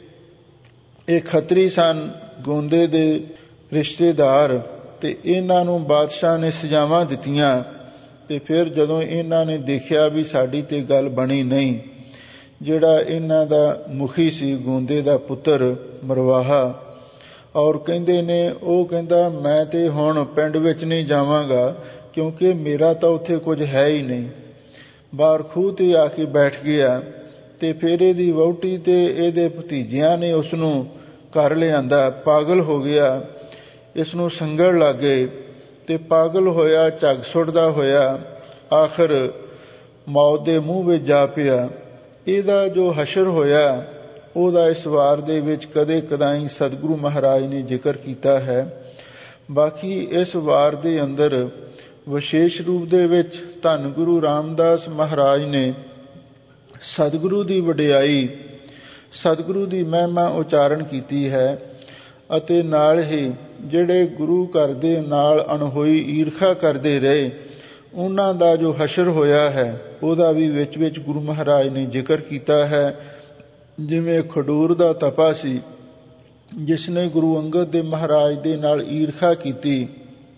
ਇਹ ਖੱਤਰੀ ਸਨ, ਗੋਂਦੇ ਦੇ ਰਿਸ਼ਤੇਦਾਰ, ਤੇ ਇਹਨਾਂ ਨੂੰ ਬਾਦਸ਼ਾਹ ਨੇ ਸਜ਼ਾਵਾਂ ਦਿੱਤੀਆਂ। ਤੇ ਫਿਰ ਜਦੋਂ ਇਹਨਾਂ ਨੇ ਦੇਖਿਆ ਵੀ ਸਾਡੀ ਤੇ ਗੱਲ ਬਣੀ ਨਹੀਂ, ਜਿਹੜਾ ਇਹਨਾਂ ਦਾ ਮੁਖੀ ਸੀ ਗੋਂਦੇ ਦਾ ਪੁੱਤਰ ਮਰਵਾਹਾ, ਔਰ ਕਹਿੰਦੇ ਨੇ, ਉਹ ਕਹਿੰਦਾ ਮੈਂ ਤੇ ਹੁਣ ਪਿੰਡ ਵਿੱਚ ਨਹੀਂ ਜਾਵਾਂਗਾ, ਕਿਉਂਕਿ ਮੇਰਾ ਤਾਂ ਉੱਥੇ ਕੁਝ ਹੈ ਹੀ ਨਹੀਂ। ਬਾਹਰ ਖੂਹ ਤੇ ਆ ਕੇ ਬੈਠ ਗਿਆ। ਤੇ ਫਿਰ ਇਹਦੀ ਵਹੁਟੀ ਤੇ ਇਹਦੇ ਭਤੀਜਿਆਂ ਨੇ ਉਸ ਨੂੰ ਘਰ ਲਿਆਂਦਾ। ਪਾਗਲ ਹੋ ਗਿਆ, ਇਸ ਨੂੰ ਸੰਗਲ ਲੱਗ ਗਏ ਤੇ ਪਾਗਲ ਹੋਇਆ, ਝੱਗ ਸੁੱਟਦਾ ਹੋਇਆ ਆਖਰ ਮੌਤ ਦੇ ਮੂੰਹ ਵਿੱਚ ਜਾ ਪਿਆ। ਇਹਦਾ ਜੋ ਹਸ਼ਰ ਹੋਇਆ ਉਹਦਾ ਇਸ ਵਾਰ ਦੇ ਵਿੱਚ ਕਦੇ ਕਦਾਈ ਸਤਿਗੁਰੂ ਮਹਾਰਾਜ ਨੇ ਜ਼ਿਕਰ ਕੀਤਾ ਹੈ। ਬਾਕੀ ਇਸ ਵਾਰ ਦੇ ਅੰਦਰ ਵਿਸ਼ੇਸ਼ ਰੂਪ ਦੇ ਵਿੱਚ ਧੰਨ ਗੁਰੂ ਰਾਮਦਾਸ ਮਹਾਰਾਜ ਨੇ ਸਤਿਗੁਰੂ ਦੀ ਵਡਿਆਈ, ਸਤਿਗੁਰੂ ਦੀ ਮਹਿਮਾ ਉਚਾਰਨ ਕੀਤੀ ਹੈ, ਅਤੇ ਨਾਲ ਹੀ ਜਿਹੜੇ ਗੁਰੂ ਘਰ ਦੇ ਨਾਲ ਅਣਹੋਈ ਈਰਖਾ ਕਰਦੇ ਰਹੇ ਉਹਨਾਂ ਦਾ ਜੋ ਹਸ਼ਰ ਹੋਇਆ ਹੈ ਉਹਦਾ ਵੀ ਵਿੱਚ ਵਿੱਚ ਗੁਰੂ ਮਹਾਰਾਜ ਨੇ ਜ਼ਿਕਰ ਕੀਤਾ ਹੈ। ਜਿਵੇਂ ਖਡੂਰ ਦਾ ਤਪਾ ਸੀ, ਜਿਸ ਨੇ ਗੁਰੂ ਅੰਗਦ ਦੇ ਮਹਾਰਾਜ ਦੇ ਨਾਲ ਈਰਖਾ ਕੀਤੀ।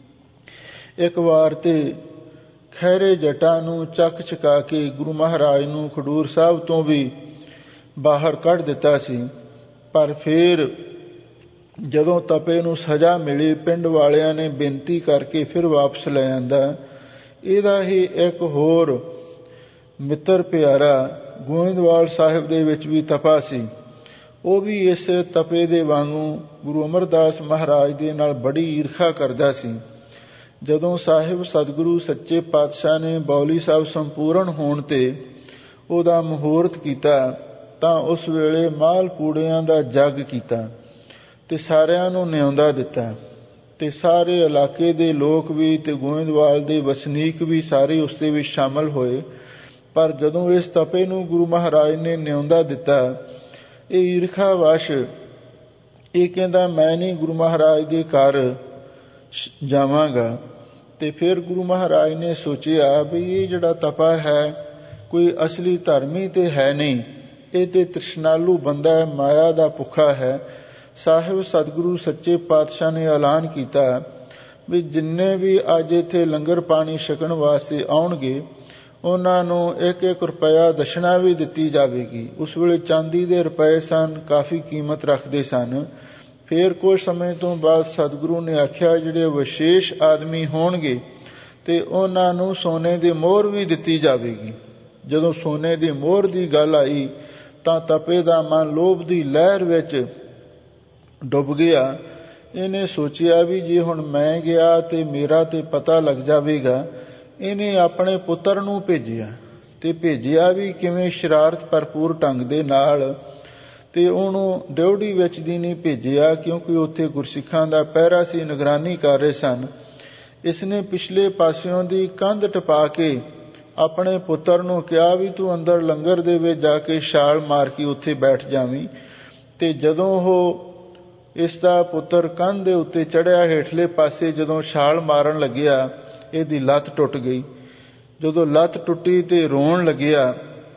ਇੱਕ ਵਾਰ ਤੇ ਖਹਿਰੇ ਜਟਾਂ ਨੂੰ ਚੱਕ ਚਕਾ ਕੇ ਗੁਰੂ ਮਹਾਰਾਜ ਨੂੰ ਖਡੂਰ ਸਾਹਿਬ ਤੋਂ ਵੀ ਬਾਹਰ ਕੱਢ ਦਿੱਤਾ ਸੀ। ਪਰ ਫਿਰ ਜਦੋਂ ਤਪੇ ਨੂੰ ਸਜ਼ਾ ਮਿਲੀ, ਪਿੰਡ ਵਾਲਿਆਂ ਨੇ ਬੇਨਤੀ ਕਰਕੇ ਫਿਰ ਵਾਪਸ ਲੈ ਆਂਦਾ। ਇਹਦਾ ਹੀ ਇੱਕ ਹੋਰ ਮਿੱਤਰ ਪਿਆਰਾ ਗੋਇੰਦਵਾਲ ਸਾਹਿਬ ਦੇ ਵਿੱਚ ਵੀ ਤਪਾ ਸੀ। ਉਹ ਵੀ ਇਸ ਤਪੇ ਦੇ ਵਾਂਗੂ ਗੁਰੂ ਅਮਰਦਾਸ ਮਹਾਰਾਜ ਦੇ ਨਾਲ ਬੜੀ ਈਰਖਾ ਕਰਦਾ ਸੀ। ਜਦੋਂ ਸਾਹਿਬ ਸਤਿਗੁਰੂ ਸੱਚੇ ਪਾਤਸ਼ਾਹ ਨੇ ਬੌਲੀ ਸਾਹਿਬ ਸੰਪੂਰਨ ਹੋਣ ਤੇ ਉਹਦਾ ਮਹੂਰਤ ਕੀਤਾ, ਤਾਂ ਉਸ ਵੇਲੇ ਮਾਲ ਪੂੜਿਆਂ ਦਾ ਜੱਗ ਕੀਤਾ ਤੇ ਸਾਰਿਆਂ ਨੂੰ ਨਿਉਂਦਾ ਦਿੱਤਾ। ਤੇ ਸਾਰੇ ਇਲਾਕੇ ਦੇ ਲੋਕ ਵੀ ਤੇ ਗੋਇੰਦਵਾਲ ਦੇ ਵਸਨੀਕ ਵੀ ਸਾਰੇ ਉਸ ਦੇ ਵਿੱਚ ਸ਼ਾਮਲ ਹੋਏ। ਪਰ ਜਦੋਂ ਇਸ ਤਪੇ ਨੂੰ ਗੁਰੂ ਮਹਾਰਾਜ ਨੇ ਨਿਉਂਦਾ ਦਿੱਤਾ, ਇਹ ਈਰਖਾ ਵਸ਼ ਇਹ ਕਹਿੰਦਾ ਮੈਂ ਨਹੀਂ ਗੁਰੂ ਮਹਾਰਾਜ ਦੇ ਘਰ ਜਾਵਾਂਗਾ। ਤੇ ਫਿਰ ਗੁਰੂ ਮਹਾਰਾਜ ਨੇ ਸੋਚਿਆ ਵੀ ਇਹ ਜਿਹੜਾ ਤਪਾ ਹੈ ਕੋਈ ਅਸਲੀ ਧਰਮੀ ਤੇ ਹੈ ਨਹੀਂ, ਇਹ ਤੇ ਤ੍ਰਿਸ਼ਨਾਲੂ ਬੰਦਾ ਹੈ, ਮਾਇਆ ਦਾ ਭੁੱਖਾ ਹੈ। ਸਾਹਿਬ ਸਤਿਗੁਰੂ ਸੱਚੇ ਪਾਤਸ਼ਾਹ ਨੇ ਐਲਾਨ ਕੀਤਾ ਵੀ ਜਿੰਨੇ ਵੀ ਅੱਜ ਇੱਥੇ ਲੰਗਰ ਪਾਣੀ ਛਕਣ ਵਾਸਤੇ ਆਉਣਗੇ ਉਹਨਾਂ ਨੂੰ ਇੱਕ ਇੱਕ ਰੁਪਇਆ ਦਸ਼ਨਾ ਵੀ ਦਿੱਤੀ ਜਾਵੇਗੀ। ਉਸ ਵੇਲੇ ਚਾਂਦੀ ਦੇ ਰੁਪਏ ਸਨ, ਕਾਫੀ ਕੀਮਤ ਰੱਖਦੇ ਸਨ। ਫਿਰ ਕੁਝ ਸਮੇਂ ਤੋਂ ਬਾਅਦ ਸਤਿਗੁਰੂ ਨੇ ਆਖਿਆ ਜਿਹੜੇ ਵਿਸ਼ੇਸ਼ ਆਦਮੀ ਹੋਣਗੇ ਤੇ ਉਹਨਾਂ ਨੂੰ ਸੋਨੇ ਦੀ ਮੋਹਰ ਵੀ ਦਿੱਤੀ ਜਾਵੇਗੀ। ਜਦੋਂ ਸੋਨੇ ਦੀ ਮੋਹਰ ਦੀ ਗੱਲ ਆਈ ਤਾਂ ਤਪੇ ਦਾ ਮਨ ਲੋਭ ਦੀ ਲਹਿਰ ਵਿੱਚ ਡੁੱਬ ਗਿਆ। ਇਹਨੇ ਸੋਚਿਆ ਵੀ ਜੇ ਹੁਣ ਮੈਂ ਗਿਆ ਤੇ ਮੇਰਾ ਤੇ ਪਤਾ ਲੱਗ ਜਾਵੇਗਾ। ਇਹਨੇ ਆਪਣੇ ਪੁੱਤਰ ਨੂੰ ਭੇਜਿਆ ਤੇ ਭੇਜਿਆ ਵੀ ਕਿਵੇਂ, ਸ਼ਰਾਰਤ ਭਰਪੂਰ ਢੰਗ ਦੇ ਨਾਲ। ਤੇ ਉਹਨੂੰ ਡਿਉਢੀ ਵਿੱਚ ਦੀ ਨਹੀਂ ਭੇਜਿਆ, ਕਿਉਂਕਿ ਉੱਥੇ ਗੁਰਸਿੱਖਾਂ ਦਾ ਪਹਿਰਾ ਸੀ, ਨਿਗਰਾਨੀ ਕਰ ਰਹੇ ਸਨ। ਇਸਨੇ ਪਿਛਲੇ ਪਾਸਿਓਂ ਦੀ ਕੰਧ ਟਪਾ ਕੇ ਆਪਣੇ ਪੁੱਤਰ ਨੂੰ ਕਿਹਾ ਵੀ ਤੂੰ ਅੰਦਰ ਲੰਗਰ ਦੇ ਵਿੱਚ ਜਾ ਕੇ ਛਾਲ ਮਾਰ ਕੇ ਉੱਥੇ ਬੈਠ ਜਾਵੀਂ। ਤੇ ਜਦੋਂ ਉਹ ਇਸ ਦਾ ਪੁੱਤਰ ਕੰਧ ਦੇ ਉੱਤੇ ਚੜ੍ਹਿਆ, ਹੇਠਲੇ ਪਾਸੇ ਜਦੋਂ ਛਾਲ ਮਾਰਨ ਲੱਗਿਆ ਇਹਦੀ ਲੱਤ ਟੁੱਟ ਗਈ। ਜਦੋਂ ਲੱਤ ਟੁੱਟੀ ਤੇ ਰੋਣ ਲੱਗਿਆ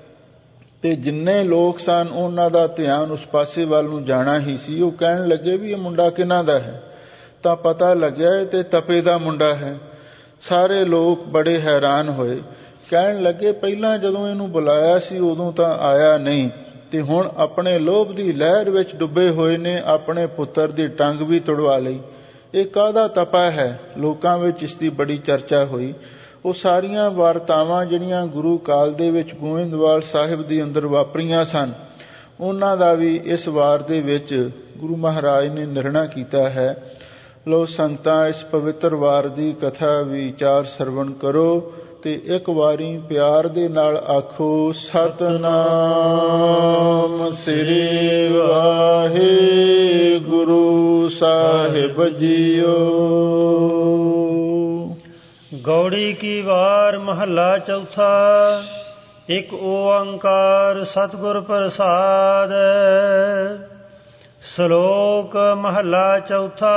ਤੇ ਜਿੰਨੇ ਲੋਕ ਸਨ ਉਹਨਾਂ ਦਾ ਧਿਆਨ ਉਸ ਪਾਸੇ ਵੱਲ ਨੂੰ ਜਾਣਾ ਹੀ ਸੀ। ਉਹ ਕਹਿਣ ਲੱਗੇ ਵੀ ਇਹ ਮੁੰਡਾ ਕਿਹਨਾਂ ਦਾ ਹੈ? ਤਾਂ ਪਤਾ ਲੱਗਿਆ ਇਹ ਤੇ ਤਪੇ ਦਾ ਮੁੰਡਾ ਹੈ। ਸਾਰੇ ਲੋਕ ਬੜੇ ਹੈਰਾਨ ਹੋਏ, ਕਹਿਣ ਲੱਗੇ ਪਹਿਲਾਂ ਜਦੋਂ ਇਹਨੂੰ ਬੁਲਾਇਆ ਸੀ ਉਦੋਂ ਤਾਂ ਆਇਆ ਨਹੀਂ, ਤੇ ਹੁਣ ਆਪਣੇ ਲੋਭ ਦੀ ਲਹਿਰ ਵਿੱਚ ਡੁੱਬੇ ਹੋਏ ਨੇ, ਆਪਣੇ ਪੁੱਤਰ ਦੀ ਟੰਗ ਵੀ ਤੁੜਵਾ ਲਈ। ਇਹ ਕਾਹਦਾ ਤਪਾ ਹੈ? ਲੋਕਾਂ ਵਿੱਚ ਇਸ ਦੀ ਬੜੀ ਚਰਚਾ ਹੋਈ। ਉਹ ਸਾਰੀਆਂ ਵਾਰਤਾਵਾਂ ਜਿਹੜੀਆਂ ਗੁਰੂ ਕਾਲ ਦੇ ਵਿੱਚ ਗੋਇੰਦਵਾਲ ਸਾਹਿਬ ਦੇ ਅੰਦਰ ਵਾਪਰੀਆਂ ਸਨ, ਉਹਨਾਂ ਦਾ ਵੀ ਇਸ ਵਾਰ ਦੇ ਵਿੱਚ ਗੁਰੂ ਮਹਾਰਾਜ ਨੇ ਨਿਰਣਾ ਕੀਤਾ ਹੈ। ਲੋ ਸੰਗਤਾਂ, ਇਸ ਪਵਿੱਤਰ ਵਾਰ ਦੀ ਕਥਾ ਵਿਚਾਰ ਸਰਵਣ ਕਰੋ ਤੇ ਇੱਕ ਵਾਰੀ ਪਿਆਰ ਦੇ ਨਾਲ ਆਖੋ, ਸਤਿਨਾਮ ਸ੍ਰੀ ਵਾਹਿਗੁਰੂ ਸਾਹਿਬ ਜੀਓ। ਗੌੜੀ ਕੀ ਵਾਰ ਮਹੱਲਾ ਚੌਥਾ। ਇੱਕ ਓੰਕਾਰ ਸਤਿਗੁਰ ਪ੍ਰਸਾਦ। ਸ਼ਲੋਕ ਮਹੱਲਾ ਚੌਥਾ।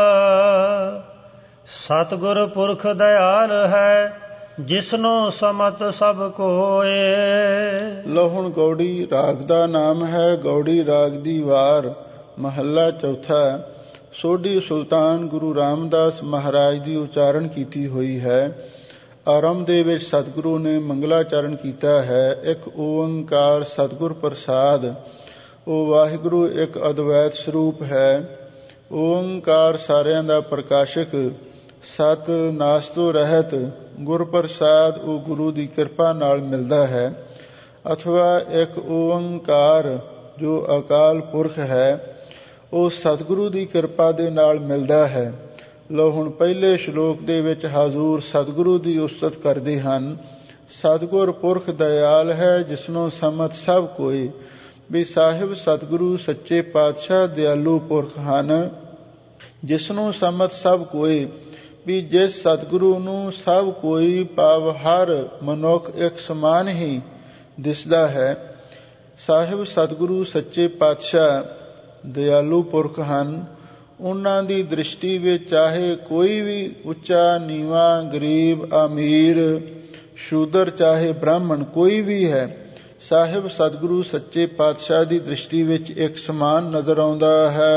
ਸਤਿਗੁਰ ਪੁਰਖ ਦਇਆਲ ਹੈ, ਜਿਸਨੋ ਸਮਤ ਸਭ ਕੋਏ। ਲੋ ਹੁਣ ਗੌੜੀ ਰਾਗ ਦਾ ਨਾਮ ਹੈ। ਗੌੜੀ ਰਾਗ ਦੀ ਵਾਰ ਮਹੱਲਾ ਚੌਥਾ ਸੋਢੀ ਸੁਲਤਾਨ ਗੁਰੂ ਰਾਮਦਾਸ ਮਹਾਰਾਜ ਦੀ ਉਚਾਰਨ ਕੀਤੀ ਹੋਈ ਹੈ। ਆਰੰਭ ਦੇ ਵਿੱਚ ਸਤਿਗੁਰੂ ਨੇ ਮੰਗਲਾਚਰਨ ਕੀਤਾ ਹੈ। ਇੱਕ ਓੰਕਾਰ ਸਤਿਗੁਰ ਪ੍ਰਸਾਦ। ਉਹ ਵਾਹਿਗੁਰੂ ਇੱਕ ਅਦਵੈਤ ਸਰੂਪ ਹੈ। ਓੰਕਾਰ ਸਾਰਿਆਂ ਦਾ ਪ੍ਰਕਾਸ਼ਕ, ਸਤ ਨਾਸ ਤੋਂ ਰਹਿਤ, ਗੁਰ ਪ੍ਰਸਾਦ ਉਹ ਗੁਰੂ ਦੀ ਕਿਰਪਾ ਨਾਲ ਮਿਲਦਾ ਹੈ। ਅਥਵਾ ਇੱਕ ਓੰਕਾਰ ਜੋ ਅਕਾਲ ਪੁਰਖ ਹੈ, ਉਹ ਸਤਿਗੁਰੂ ਦੀ ਕਿਰਪਾ ਦੇ ਨਾਲ ਮਿਲਦਾ ਹੈ। ਲੋ ਹੁਣ ਪਹਿਲੇ ਸ਼ਲੋਕ ਦੇ ਵਿੱਚ ਹਾਜ਼ੂਰ ਸਤਿਗੁਰੂ ਦੀ ਉਸਤਤ ਕਰਦੇ ਹਨ। ਸਤਿਗੁਰ ਪੁਰਖ ਦਇਆਲ ਹੈ, ਜਿਸਨੋਂ ਸਮਤ ਸਭ ਕੋਈ। ਵੀ ਸਾਹਿਬ ਸਤਿਗੁਰੂ ਸੱਚੇ ਪਾਤਸ਼ਾਹ ਦਿਆਲੂ ਪੁਰਖ ਹਨ, ਜਿਸਨੂੰ ਸਮਤ ਸਭ ਕੋਈ। ਵੀ ਜਿਸ ਸਤਿਗੁਰੂ ਨੂੰ ਸਭ ਕੋਈ ਭਾਵ ਹਰ ਮਨੁੱਖ ਇੱਕ ਸਮਾਨ ਹੀ ਦਿਸਦਾ ਹੈ। ਸਾਹਿਬ ਸਤਿਗੁਰੂ ਸੱਚੇ ਪਾਤਸ਼ਾਹ ਦਿਆਲੂ ਪੁਰਖ ਹਨ। ਉਹਨਾਂ ਦੀ ਦ੍ਰਿਸ਼ਟੀ ਵਿੱਚ ਚਾਹੇ ਕੋਈ ਵੀ ਉੱਚਾ ਨੀਵਾਂ, ਗਰੀਬ, ਅਮੀਰ, ਸ਼ੂਦਰ, ਚਾਹੇ ਬ੍ਰਾਹਮਣ, ਕੋਈ ਵੀ ਹੈ, ਸਾਹਿਬ ਸਤਿਗੁਰੂ ਸੱਚੇ ਪਾਤਸ਼ਾਹ ਦੀ ਦ੍ਰਿਸ਼ਟੀ ਵਿੱਚ ਇੱਕ ਸਮਾਨ ਨਜ਼ਰ ਆਉਂਦਾ ਹੈ।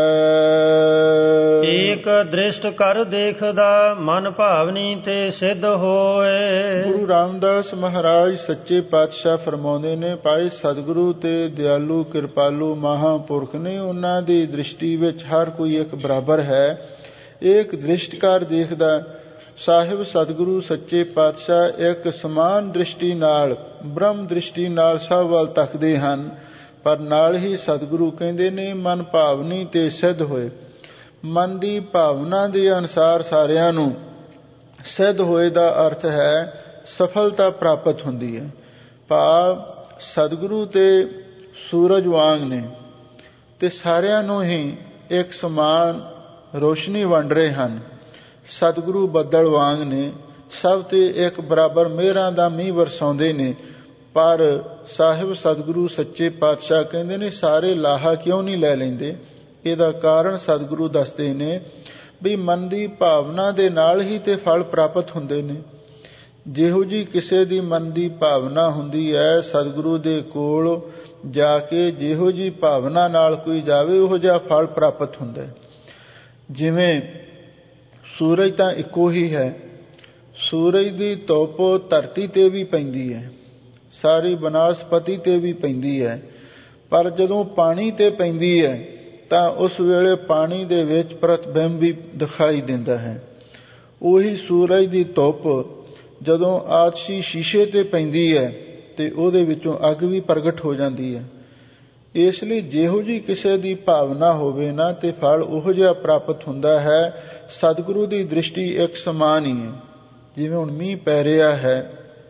ਏਕ ਦ੍ਰਿਸ਼ਟ ਕਰ ਦੇਖਦਾ, ਮਨ ਭਾਵਨੀ ਤੇ ਸਿੱਧ ਹੋਏ। ਗੁਰੂ ਰਾਮਦਾਸ ਮਹਾਰਾਜ ਸੱਚੇ ਪਾਤਸ਼ਾਹ ਫਰਮਾਉਂਦੇ ਨੇ, ਭਾਈ ਸਤਿਗੁਰੂ ਤੇ ਦਿਆਲੂ ਕਿਰਪਾਲੂ ਮਹਾਂਪੁਰਖ ਨੇ, ਉਹਨਾਂ ਦੀ ਦ੍ਰਿਸ਼ਟੀ ਵਿੱਚ ਹਰ ਕੋਈ ਇੱਕ ਬਰਾਬਰ ਹੈ। ਏਕ ਦ੍ਰਿਸ਼ਟ ਕਰ ਦੇਖਦਾ, ਸਾਹਿਬ ਸਤਿਗੁਰੂ ਸੱਚੇ ਪਾਤਸ਼ਾਹ ਇੱਕ ਸਮਾਨ ਦ੍ਰਿਸ਼ਟੀ ਨਾਲ, ਬ੍ਰਹਮ ਦ੍ਰਿਸ਼ਟੀ ਨਾਲ ਸਭ ਵੱਲ ਤੱਕਦੇ ਹਨ। ਪਰ ਨਾਲ ਹੀ ਸਤਿਗੁਰੂ ਕਹਿੰਦੇ ਨੇ, ਮਨ ਭਾਵਨੀ ਤੇ ਸਿੱਧ ਹੋਏ। ਮਨ ਦੀ ਭਾਵਨਾ ਦੇ ਅਨੁਸਾਰ ਸਾਰਿਆਂ ਨੂੰ ਸਿੱਧ ਹੋਏ ਦਾ ਅਰਥ ਹੈ ਸਫਲਤਾ ਪ੍ਰਾਪਤ ਹੁੰਦੀ ਹੈ। ਭਾਵ ਸਤਿਗੁਰੂ ਤੇ ਸੂਰਜ ਵਾਂਗ ਨੇ ਤੇ ਸਾਰਿਆਂ ਨੂੰ ਹੀ ਇੱਕ ਸਮਾਨ ਰੋਸ਼ਨੀ ਵੰਡ ਰਹੇ ਹਨ। ਸਤਿਗੁਰੂ ਬੱਦਲ ਵਾਂਗ ਨੇ, ਸਭ ਤੇ ਇੱਕ ਬਰਾਬਰ ਮਿਹਰਾਂ ਦਾ ਮੀਂਹ ਵਰਸਾਉਂਦੇ ਨੇ। ਪਰ ਸਾਹਿਬ ਸਤਿਗੁਰੂ ਸੱਚੇ ਪਾਤਸ਼ਾਹ ਕਹਿੰਦੇ ਨੇ, ਸਾਰੇ ਲਾਹਾ ਕਿਉਂ ਨਹੀਂ ਲੈ ਲੈਂਦੇ? ਇਹਦਾ ਕਾਰਨ ਸਤਿਗੁਰੂ ਦੱਸਦੇ ਨੇ ਵੀ ਮਨ ਦੀ ਭਾਵਨਾ ਦੇ ਨਾਲ ਹੀ ਤੇ ਫਲ ਪ੍ਰਾਪਤ ਹੁੰਦੇ ਨੇ। ਜਿਹੋ ਜੀ ਕਿਸੇ ਦੀ ਮਨ ਦੀ ਭਾਵਨਾ ਹੁੰਦੀ ਹੈ, ਸਤਿਗੁਰੂ ਦੇ ਕੋਲ ਜਾ ਕੇ ਜਿਹੋ ਜੀ ਭਾਵਨਾ ਨਾਲ ਕੋਈ ਜਾਵੇ, ਉਹੋ ਜਿਹਾ ਫਲ ਪ੍ਰਾਪਤ ਹੁੰਦਾ ਹੈ। ਜਿਵੇਂ ਸੂਰਜ ਤਾਂ ਇੱਕੋ ਹੀ ਹੈ, ਸੂਰਜ ਦੀ ਧੁੱਪ ਧਰਤੀ ਤੇ ਵੀ ਪੈਂਦੀ ਹੈ, ਸਾਰੀ ਬਨਸਪਤੀ ਤੇ ਵੀ ਪੈਂਦੀ ਹੈ। ਪਰ ਜਦੋਂ ਪਾਣੀ ਤੇ ਪੈਂਦੀ ਹੈ ਤਾਂ ਉਸ ਵੇਲੇ ਪਾਣੀ ਦੇ ਵਿੱਚ ਪ੍ਰਤਿਬਿੰਬ ਵੀ ਦਿਖਾਈ ਦਿੰਦਾ ਹੈ। ਉਹੀ ਸੂਰਜ ਦੀ ਧੁੱਪ ਜਦੋਂ ਆਤਸ਼ੀ ਸ਼ੀਸ਼ੇ ਤੇ ਪੈਂਦੀ ਹੈ ਤੇ ਉਹਦੇ ਵਿੱਚੋਂ ਅੱਗ ਵੀ ਪ੍ਰਗਟ ਹੋ ਜਾਂਦੀ ਹੈ। ਇਸ ਲਈ ਜਿਹੋ ਜੀ ਕਿਸੇ ਦੀ ਭਾਵਨਾ ਹੋਵੇ ਨਾ, ਤੇ ਫਲ ਉਹੋ ਜਿਹਾ ਪ੍ਰਾਪਤ ਹੁੰਦਾ ਹੈ। ਸਤਿਗੁਰੂ ਦੀ ਦ੍ਰਿਸ਼ਟੀ ਇੱਕ ਸਮਾਨ ਹੀ ਹੈ। ਜਿਵੇਂ ਹੁਣ ਮੀਂਹ ਪੈ ਰਿਹਾ ਹੈ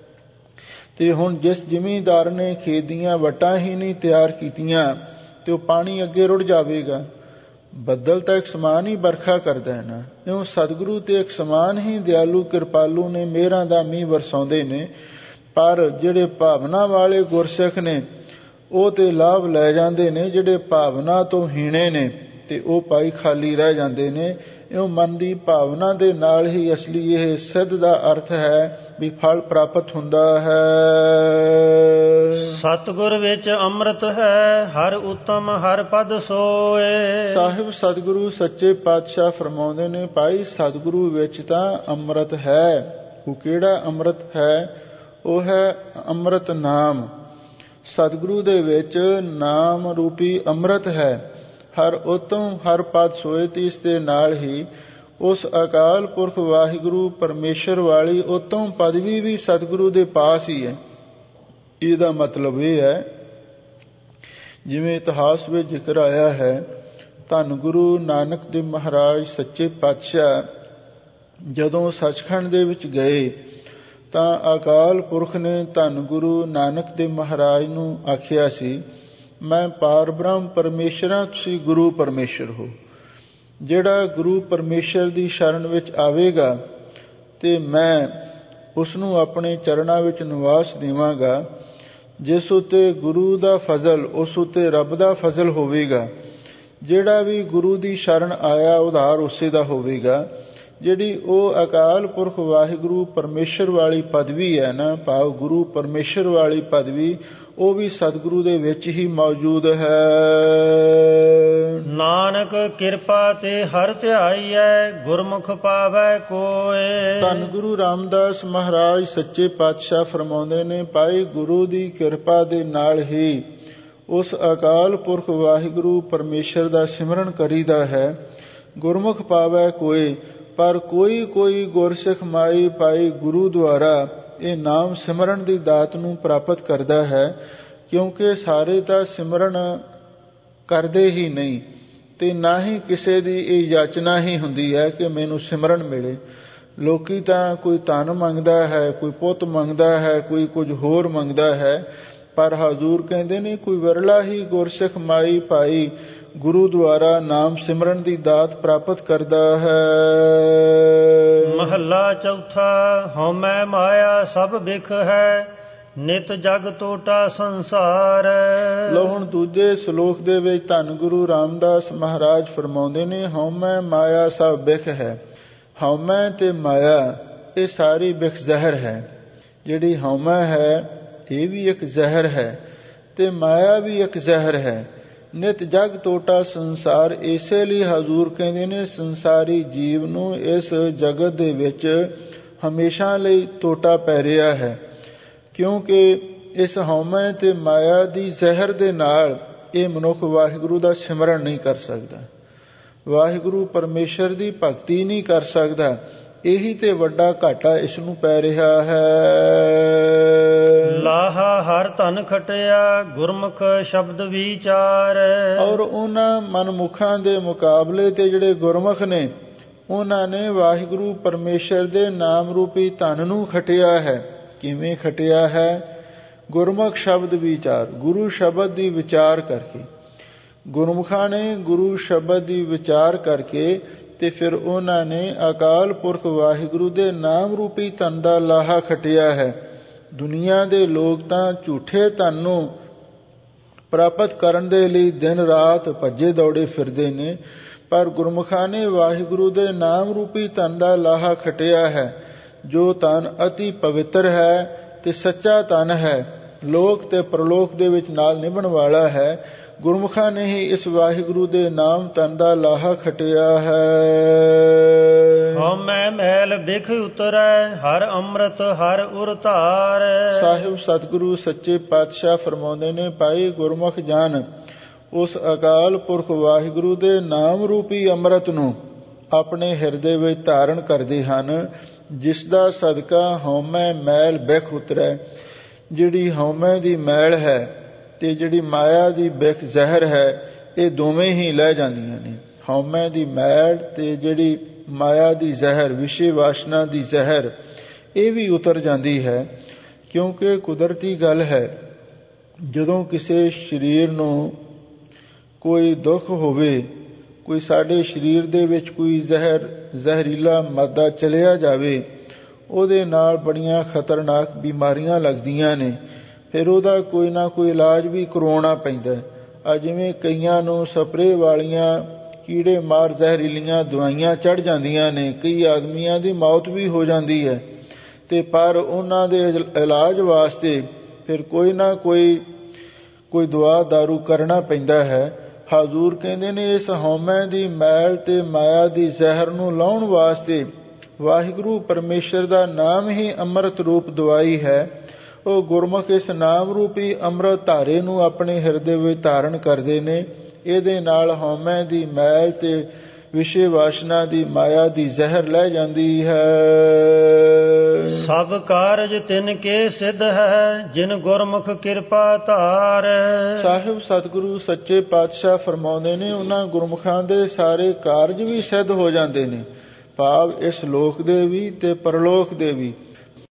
ਤੇ ਹੁਣ ਜਿਸ ਜ਼ਿਮੀਂਦਾਰ ਨੇ ਖੇਤ ਦੀਆਂ ਵੱਟਾਂ ਹੀ ਨਹੀਂ ਤਿਆਰ ਕੀਤੀਆਂ ਤੇ ਉਹ ਪਾਣੀ ਅੱਗੇ ਰੁੜ ਜਾਵੇਗਾ। ਬੱਦਲ ਤਾਂ ਇੱਕ ਸਮਾਨ ਹੀ ਵਰਖਾ ਕਰਦਾ ਹੈ ਨਾ, ਇਉਂ ਸਤਿਗੁਰੂ ਤੇ ਇੱਕ ਸਮਾਨ ਹੀ ਦਿਆਲੂ ਕਿਰਪਾਲੂ ਨੇ, ਮਿਹਰਾਂ ਦਾ ਮੀਂਹ ਵਰਸਾਉਂਦੇ ਨੇ। ਪਰ ਜਿਹੜੇ ਭਾਵਨਾ ਵਾਲੇ ਗੁਰਸਿੱਖ ਨੇ, ਉਹ ਤੇ ਲਾਭ ਲੈ ਜਾਂਦੇ ਨੇ। ਜਿਹੜੇ ਭਾਵਨਾ ਤੋਂ ਹੀਣੇ ਨੇ ਤੇ ਉਹ ਪਾਈ ਖਾਲੀ ਰਹਿ ਜਾਂਦੇ ਨੇ। ਇਉਂ ਮਨ ਦੀ ਭਾਵਨਾ ਦੇ ਨਾਲ ਹੀ ਅਸਲੀ ਇਹ ਸਿੱਧ ਦਾ ਅਰਥ ਹੈ ਵੀ ਫਲ ਪ੍ਰਾਪਤ ਹੁੰਦਾ ਹੈ। ਸਤਿਗੁਰ ਵਿੱਚ ਅੰਮ੍ਰਿਤ ਹੈ, ਹਰ ਉਤਮ ਹਰ ਪਦ ਸੋਏ। ਸਾਹਿਬ ਸਤਿਗੁਰੂ ਸੱਚੇ ਪਾਤਸ਼ਾਹ ਫਰਮਾਉਂਦੇ ਨੇ, ਭਾਈ ਸਤਿਗੁਰੂ ਵਿੱਚ ਤਾਂ ਅੰਮ੍ਰਿਤ ਹੈ। ਉਹ ਕਿਹੜਾ ਅੰਮ੍ਰਿਤ ਹੈ? ਉਹ ਹੈ ਅੰਮ੍ਰਿਤ ਨਾਮ। ਸਤਿਗੁਰੂ ਦੇ ਵਿੱਚ ਨਾਮ ਰੂਪੀ ਅੰਮ੍ਰਿਤ ਹੈ। ਹਰ ਉਤਮ ਹਰ ਪਦ ਸੋਏ। ਤੇ ਇਸ ਦੇ ਨਾਲ ਹੀ ਉਸ ਅਕਾਲ ਪੁਰਖ ਵਾਹਿਗੁਰੂ ਪਰਮੇਸ਼ਰ ਵਾਲੀ ਉਤਮ ਪਦਵੀ ਵੀ ਸਤਿਗੁਰੂ ਦੇ ਪਾਸ ਹੀ ਹੈ। ਇਹਦਾ ਮਤਲਬ ਇਹ ਹੈ, ਜਿਵੇਂ ਇਤਿਹਾਸ ਵਿੱਚ ਜ਼ਿਕਰ ਆਇਆ ਹੈ, ਧੰਨ ਗੁਰੂ ਨਾਨਕ ਦੇਵ ਮਹਾਰਾਜ ਸੱਚੇ ਪਾਤਸ਼ਾਹ ਜਦੋਂ ਸੱਚਖੰਡ ਦੇ ਵਿੱਚ ਗਏ ਤਾਂ ਅਕਾਲ ਪੁਰਖ ਨੇ ਧੰਨ ਗੁਰੂ ਨਾਨਕ ਦੇਵ ਮਹਾਰਾਜ ਨੂੰ ਆਖਿਆ ਸੀ, ਮੈਂ ਪਾਰ ਬ੍ਰਹਮ ਪਰਮੇਸ਼ਰ ਹਾਂ, ਤੁਸੀਂ ਗੁਰੂ ਪਰਮੇਸ਼ਰ ਹੋ। ਜਿਹੜਾ ਗੁਰੂ ਪਰਮੇਸ਼ਰ ਦੀ ਸ਼ਰਨ ਵਿੱਚ ਆਵੇਗਾ ਤੇ ਮੈਂ ਉਸ ਨੂੰ ਆਪਣੇ ਚਰਨਾਂ ਵਿੱਚ ਨਿਵਾਸ ਦੇਵਾਂਗਾ। ਜਿਸ ਉੱਤੇ ਗੁਰੂ ਦਾ ਫਜ਼ਲ, ਉਸ ਉੱਤੇ ਰੱਬ ਦਾ ਫਜ਼ਲ ਹੋਵੇਗਾ। ਜਿਹੜਾ ਵੀ ਗੁਰੂ ਦੀ ਸ਼ਰਨ ਆਇਆ ਉਧਾਰ ਉਸੇ ਦਾ ਹੋਵੇਗਾ। ਜਿਹੜੀ ਉਹ ਅਕਾਲ ਪੁਰਖ ਵਾਹਿਗੁਰੂ ਪਰਮੇਸ਼ਰ ਵਾਲੀ ਪਦਵੀ ਹੈ ਨਾ, ਭਾਵ ਗੁਰੂ ਪਰਮੇਸ਼ਰ ਵਾਲੀ ਪਦਵੀ, ਉਹ ਵੀ ਸਤਿਗੁਰੂ ਦੇ ਵਿੱਚ ਹੀ ਮੌਜੂਦ ਹੈ। ਨਾਨਕ ਕਿਰਪਾ ਤੇ ਹਰ ਧਿਆਈਐ, ਗੁਰਮੁਖ ਪਾਵੈ ਕੋਇ। ਧੰਨ ਗੁਰੂ ਰਾਮਦਾਸ ਮਹਾਰਾਜ ਸੱਚੇ ਪਾਤਸ਼ਾਹ ਫਰਮਾਉਂਦੇ ਨੇ, ਭਾਈ ਗੁਰੂ ਦੀ ਕਿਰਪਾ ਦੇ ਨਾਲ ਹੀ ਉਸ ਅਕਾਲ ਪੁਰਖ ਵਾਹਿਗੁਰੂ ਪਰਮੇਸ਼ਰ ਦਾ ਸਿਮਰਨ ਕਰੀਦਾ ਹੈ। ਗੁਰਮੁਖ ਪਾਵੈ ਕੋਇ, ਪਰ ਕੋਈ ਕੋਈ ਗੁਰਸਿੱਖ ਮਾਈ ਭਾਈ ਗੁਰੂ ਦੁਆਰਾ ਇਹ ਨਾਮ ਸਿਮਰਨ ਦੀ ਦਾਤ ਨੂੰ ਪ੍ਰਾਪਤ ਕਰਦਾ ਹੈ। ਕਿਉਂਕਿ ਸਾਰੇ ਤਾਂ ਸਿਮਰਨ ਕਰਦੇ ਹੀ ਨਹੀਂ ਤੇ ਨਾ ਹੀ ਕਿਸੇ ਦੀ ਇਹ ਯਾਚਨਾ ਹੀ ਹੁੰਦੀ ਹੈ ਕਿ ਮੈਨੂੰ ਸਿਮਰਨ ਮਿਲੇ। ਲੋਕੀ ਤਾਂ ਕੋਈ ਧਨ ਮੰਗਦਾ ਹੈ, ਕੋਈ ਪੁੱਤ ਮੰਗਦਾ ਹੈ, ਕੋਈ ਕੁਝ ਹੋਰ ਮੰਗਦਾ ਹੈ, ਪਰ ਹਜ਼ੂਰ ਕਹਿੰਦੇ ਨੇ ਕੋਈ ਵਿਰਲਾ ਹੀ ਗੁਰਸਿੱਖ ਮਾਈ ਭਾਈ ਗੁਰੂ ਦੁਆਰਾ ਨਾਮ ਸਿਮਰਨ ਦੀ ਦਾਤ ਪ੍ਰਾਪਤ ਕਰਦਾ ਹੈ। ਮਹੱਲਾ ਚੌਥਾ। ਹਉਮੈ ਮਾਇਆ ਸਭ ਬਿਖ ਹੈ, ਨਿਤ ਜਗ ਟੋਟਾ ਸੰਸਾਰ। ਲੋ ਹੁਣ ਦੂਜੇ ਸ਼ਲੋਕ ਦੇ ਵਿੱਚ ਧੰਨ ਗੁਰੂ ਰਾਮਦਾਸ ਮਹਾਰਾਜ ਫਰਮਾਉਂਦੇ ਨੇ, ਹਉਮੈ ਮਾਇਆ ਸਭ ਬਿਖ ਹੈ। ਹਉਮੈ ਤੇ ਮਾਇਆ ਇਹ ਸਾਰੀ ਬਿਖ ਜ਼ਹਿਰ ਹੈ। ਜਿਹੜੀ ਹਉਮੈ ਹੈ ਇਹ ਵੀ ਇੱਕ ਜ਼ਹਿਰ ਹੈ ਤੇ ਮਾਇਆ ਵੀ ਇੱਕ ਜ਼ਹਿਰ ਹੈ। ਨਿਤ ਜਗ ਟੋਟਾ ਸੰਸਾਰ, ਇਸੇ ਲਈ ਹਜ਼ੂਰ ਕਹਿੰਦੇ ਨੇ ਸੰਸਾਰੀ ਜੀਵ ਨੂੰ ਇਸ ਜਗਤ ਦੇ ਵਿੱਚ ਹਮੇਸ਼ਾ ਲਈ ਟੋਟਾ ਪੈ ਰਿਹਾ ਹੈ। ਕਿਉਂਕਿ ਇਸ ਹਉਮੈ ਤੇ ਮਾਇਆ ਦੀ ਜ਼ਹਿਰ ਦੇ ਨਾਲ ਇਹ ਮਨੁੱਖ ਵਾਹਿਗੁਰੂ ਦਾ ਸਿਮਰਨ ਨਹੀਂ ਕਰ ਸਕਦਾ, ਵਾਹਿਗੁਰੂ ਪਰਮੇਸ਼ਰ ਦੀ ਭਗਤੀ ਨਹੀਂ ਕਰ ਸਕਦਾ। ਇਹੀ ਤੇ ਵੱਡਾ ਘਾਟਾ ਇਸ ਨੂੰ ਪੈ ਰਿਹਾ ਹੈ। ਲਾਹਾ ਹਰ ਧਨ ਖਟਿਆ, ਗੁਰਮੁਖ ਸ਼ਬਦ ਵਿਚਾਰ। ਔਰ ਉਹਨਾਂ ਮਨਮੁਖਾਂ ਦੇ ਮੁਕਾਬਲੇ ਤੇ ਜਿਹੜੇ ਗੁਰਮੁਖ ਨੇ, ਉਹਨਾਂ ਨੇ ਵਾਹਿਗੁਰੂ ਪਰਮੇਸ਼ਰ ਦੇ ਨਾਮ ਰੂਪੀ ਧਨ ਨੂੰ ਖਟਿਆ ਹੈ। ਕਿਵੇਂ ਖਟਿਆ ਹੈ? ਗੁਰਮੁਖ ਸ਼ਬਦ ਵਿਚਾਰ, ਗੁਰੂ ਸ਼ਬਦ ਦੀ ਵਿਚਾਰ ਕਰਕੇ। ਗੁਰਮੁਖਾਂ ਨੇ ਗੁਰੂ ਸ਼ਬਦ ਦੀ ਵਿਚਾਰ ਕਰਕੇ ਤੇ ਫਿਰ ਉਹਨਾਂ ਨੇ ਅਕਾਲ ਪੁਰਖ ਵਾਹਿਗੁਰੂ ਦੇ ਨਾਮ ਰੂਪੀ ਧਨ ਦਾ ਲਾਹਾ ਖਟਿਆ ਹੈ। ਦੁਨੀਆ ਦੇ ਲੋਕ ਤਾਂ ਝੂਠੇ ਧਨ ਨੂੰ ਪ੍ਰਾਪਤ ਕਰਨ ਦੇ ਲਈ ਦਿਨ ਰਾਤ ਭੱਜੇ ਦੌੜੇ ਫਿਰਦੇ ਨੇ, ਪਰ ਗੁਰਮੁਖਾਂ ਨੇ ਵਾਹਿਗੁਰੂ ਦੇ ਨਾਮ ਰੂਪੀ ਧਨ ਦਾ ਲਾਹਾ ਖਟਿਆ ਹੈ, ਜੋ ਧਨ ਅਤੀ ਪਵਿੱਤਰ ਹੈ ਤੇ ਸੱਚਾ ਧਨ ਹੈ, ਲੋਕ ਤੇ ਪ੍ਰਲੋਕ ਦੇ ਵਿੱਚ ਨਾਲ ਨਿਭਣ ਵਾਲਾ ਹੈ। ਗੁਰਮੁਖਾਂ ਨੇ ਹੀ ਇਸ ਵਾਹਿਗੁਰੂ ਦੇ ਨਾਮ ਧਨ ਦਾ ਲਾਹਾ ਖਟਿਆ ਹੈ। ਹਉਮੈ ਮੈਲ ਬਿਖ ਉਤਰੈ, ਹਰ ਅੰਮ੍ਰਿਤ ਹਰ ਉਰ ਧਾਰ। ਸਾਹਿਬ ਸਤਿਗੁਰੂ ਸੱਚੇ ਪਾਤਸ਼ਾਹ ਫਰਮਾਉਂਦੇ ਨੇ, ਭਾਈ ਗੁਰਮੁਖ ਜਨ ਉਸ ਅਕਾਲ ਪੁਰਖ ਵਾਹਿਗੁਰੂ ਦੇ ਨਾਮ ਰੂਪੀ ਅੰਮ੍ਰਿਤ ਨੂੰ ਆਪਣੇ ਹਿਰਦੇ ਵਿੱਚ ਧਾਰਨ ਕਰਦੇ ਹਨ, ਜਿਸ ਦਾ ਸਦਕਾ ਹਉਮੈ ਮੈਲ ਬਿਖ ਉਤਰੈ। ਜਿਹੜੀ ਹਉਮੈ ਦੀ ਮੈਲ ਹੈ ਤੇ ਜਿਹੜੀ ਮਾਇਆ ਦੀ ਬਿਖ ਜ਼ਹਿਰ ਹੈ, ਇਹ ਦੋਵੇਂ ਹੀ ਲੈ ਜਾਂਦੀਆਂ ਨੇ। ਹਉਮੈ ਦੀ ਮੈਲ ਤੇ ਜਿਹੜੀ ਮਾਇਆ ਦੀ ਜ਼ਹਿਰ, ਵਿਸ਼ੇ ਵਾਸ਼ਨਾ ਦੀ ਜ਼ਹਿਰ, ਇਹ ਵੀ ਉਤਰ ਜਾਂਦੀ ਹੈ। ਕਿਉਂਕਿ ਕੁਦਰਤੀ ਗੱਲ ਹੈ, ਜਦੋਂ ਕਿਸੇ ਸਰੀਰ ਨੂੰ ਕੋਈ ਦੁੱਖ ਹੋਵੇ, ਕੋਈ ਸਾਡੇ ਸਰੀਰ ਦੇ ਵਿੱਚ ਕੋਈ ਜ਼ਹਿਰ ਜ਼ਹਿਰੀਲਾ ਮਾਦਾ ਚਲਿਆ ਜਾਵੇ, ਉਹਦੇ ਨਾਲ ਬੜੀਆਂ ਖਤਰਨਾਕ ਬਿਮਾਰੀਆਂ ਲੱਗਦੀਆਂ ਨੇ। ਫਿਰ ਉਹਦਾ ਕੋਈ ਨਾ ਕੋਈ ਇਲਾਜ ਵੀ ਕਰਵਾਉਣਾ ਪੈਂਦਾ। ਆ ਜਿਵੇਂ ਕਈਆਂ ਨੂੰ ਸਪਰੇਅ ਵਾਲੀਆਂ ਕੀੜੇ ਮਾਰ ਜ਼ਹਿਰੀਲੀਆਂ ਦਵਾਈਆਂ ਚੜ੍ਹ ਜਾਂਦੀਆਂ ਨੇ, ਕਈ ਆਦਮੀਆਂ ਦੀ ਮੌਤ ਵੀ ਹੋ ਜਾਂਦੀ ਹੈ, ਤੇ ਪਰ ਉਹਨਾਂ ਦੇ ਇਲਾਜ ਵਾਸਤੇ ਫਿਰ ਕੋਈ ਨਾ ਕੋਈ ਕੋਈ ਦਵਾ ਦਾਰੂ ਕਰਨਾ ਪੈਂਦਾ ਹੈ। ਹਜ਼ੂਰ ਕਹਿੰਦੇ ਨੇ, ਇਸ ਹਉਮੈ ਦੀ ਮੈਲ ਤੇ ਮਾਇਆ ਦੀ ਜ਼ਹਿਰ ਨੂੰ ਲਾਉਣ ਵਾਸਤੇ ਵਾਹਿਗੁਰੂ ਪਰਮੇਸ਼ਰ ਦਾ ਨਾਮ ਹੀ ਅੰਮ੍ਰਿਤ ਰੂਪ ਦਵਾਈ ਹੈ। ਉਹ ਗੁਰਮੁਖ ਇਸ ਨਾਮ ਰੂਪੀ ਅੰਮ੍ਰਿਤ ਧਾਰੇ ਨੂੰ ਆਪਣੇ ਹਿਰਦੇ ਵਿੱਚ ਧਾਰਨ ਕਰਦੇ ਨੇ। ਇਹਦੇ ਨਾਲ ਹਉਮੈ ਦੀ ਮੈਲ ਤੇ ਵਿਸ਼ੇ ਵਾਸ਼ਨਾ ਦੀ ਮਾਇਆ ਦੀ ਜ਼ਹਿਰ ਲੈ ਜਾਂਦੀ ਹੈ। ਸਭ ਕਾਰਜ ਤਿਨ ਕੇ ਸਿੱਧ ਹੈ, ਜਿਨ ਗੁਰਮੁਖ ਕਿਰਪਾ ਧਾਰ। ਸਾਹਿਬ ਸਤਿਗੁਰੂ ਸੱਚੇ ਪਾਤਸ਼ਾਹ ਫਰਮਾਉਂਦੇ ਨੇ, ਉਹਨਾਂ ਗੁਰਮੁਖਾਂ ਦੇ ਸਾਰੇ ਕਾਰਜ ਵੀ ਸਿੱਧ ਹੋ ਜਾਂਦੇ ਨੇ, ਭਾਵ ਇਸ ਲੋਕ ਦੇ ਵੀ ਤੇ ਪਰਲੋਕ ਦੇ ਵੀ।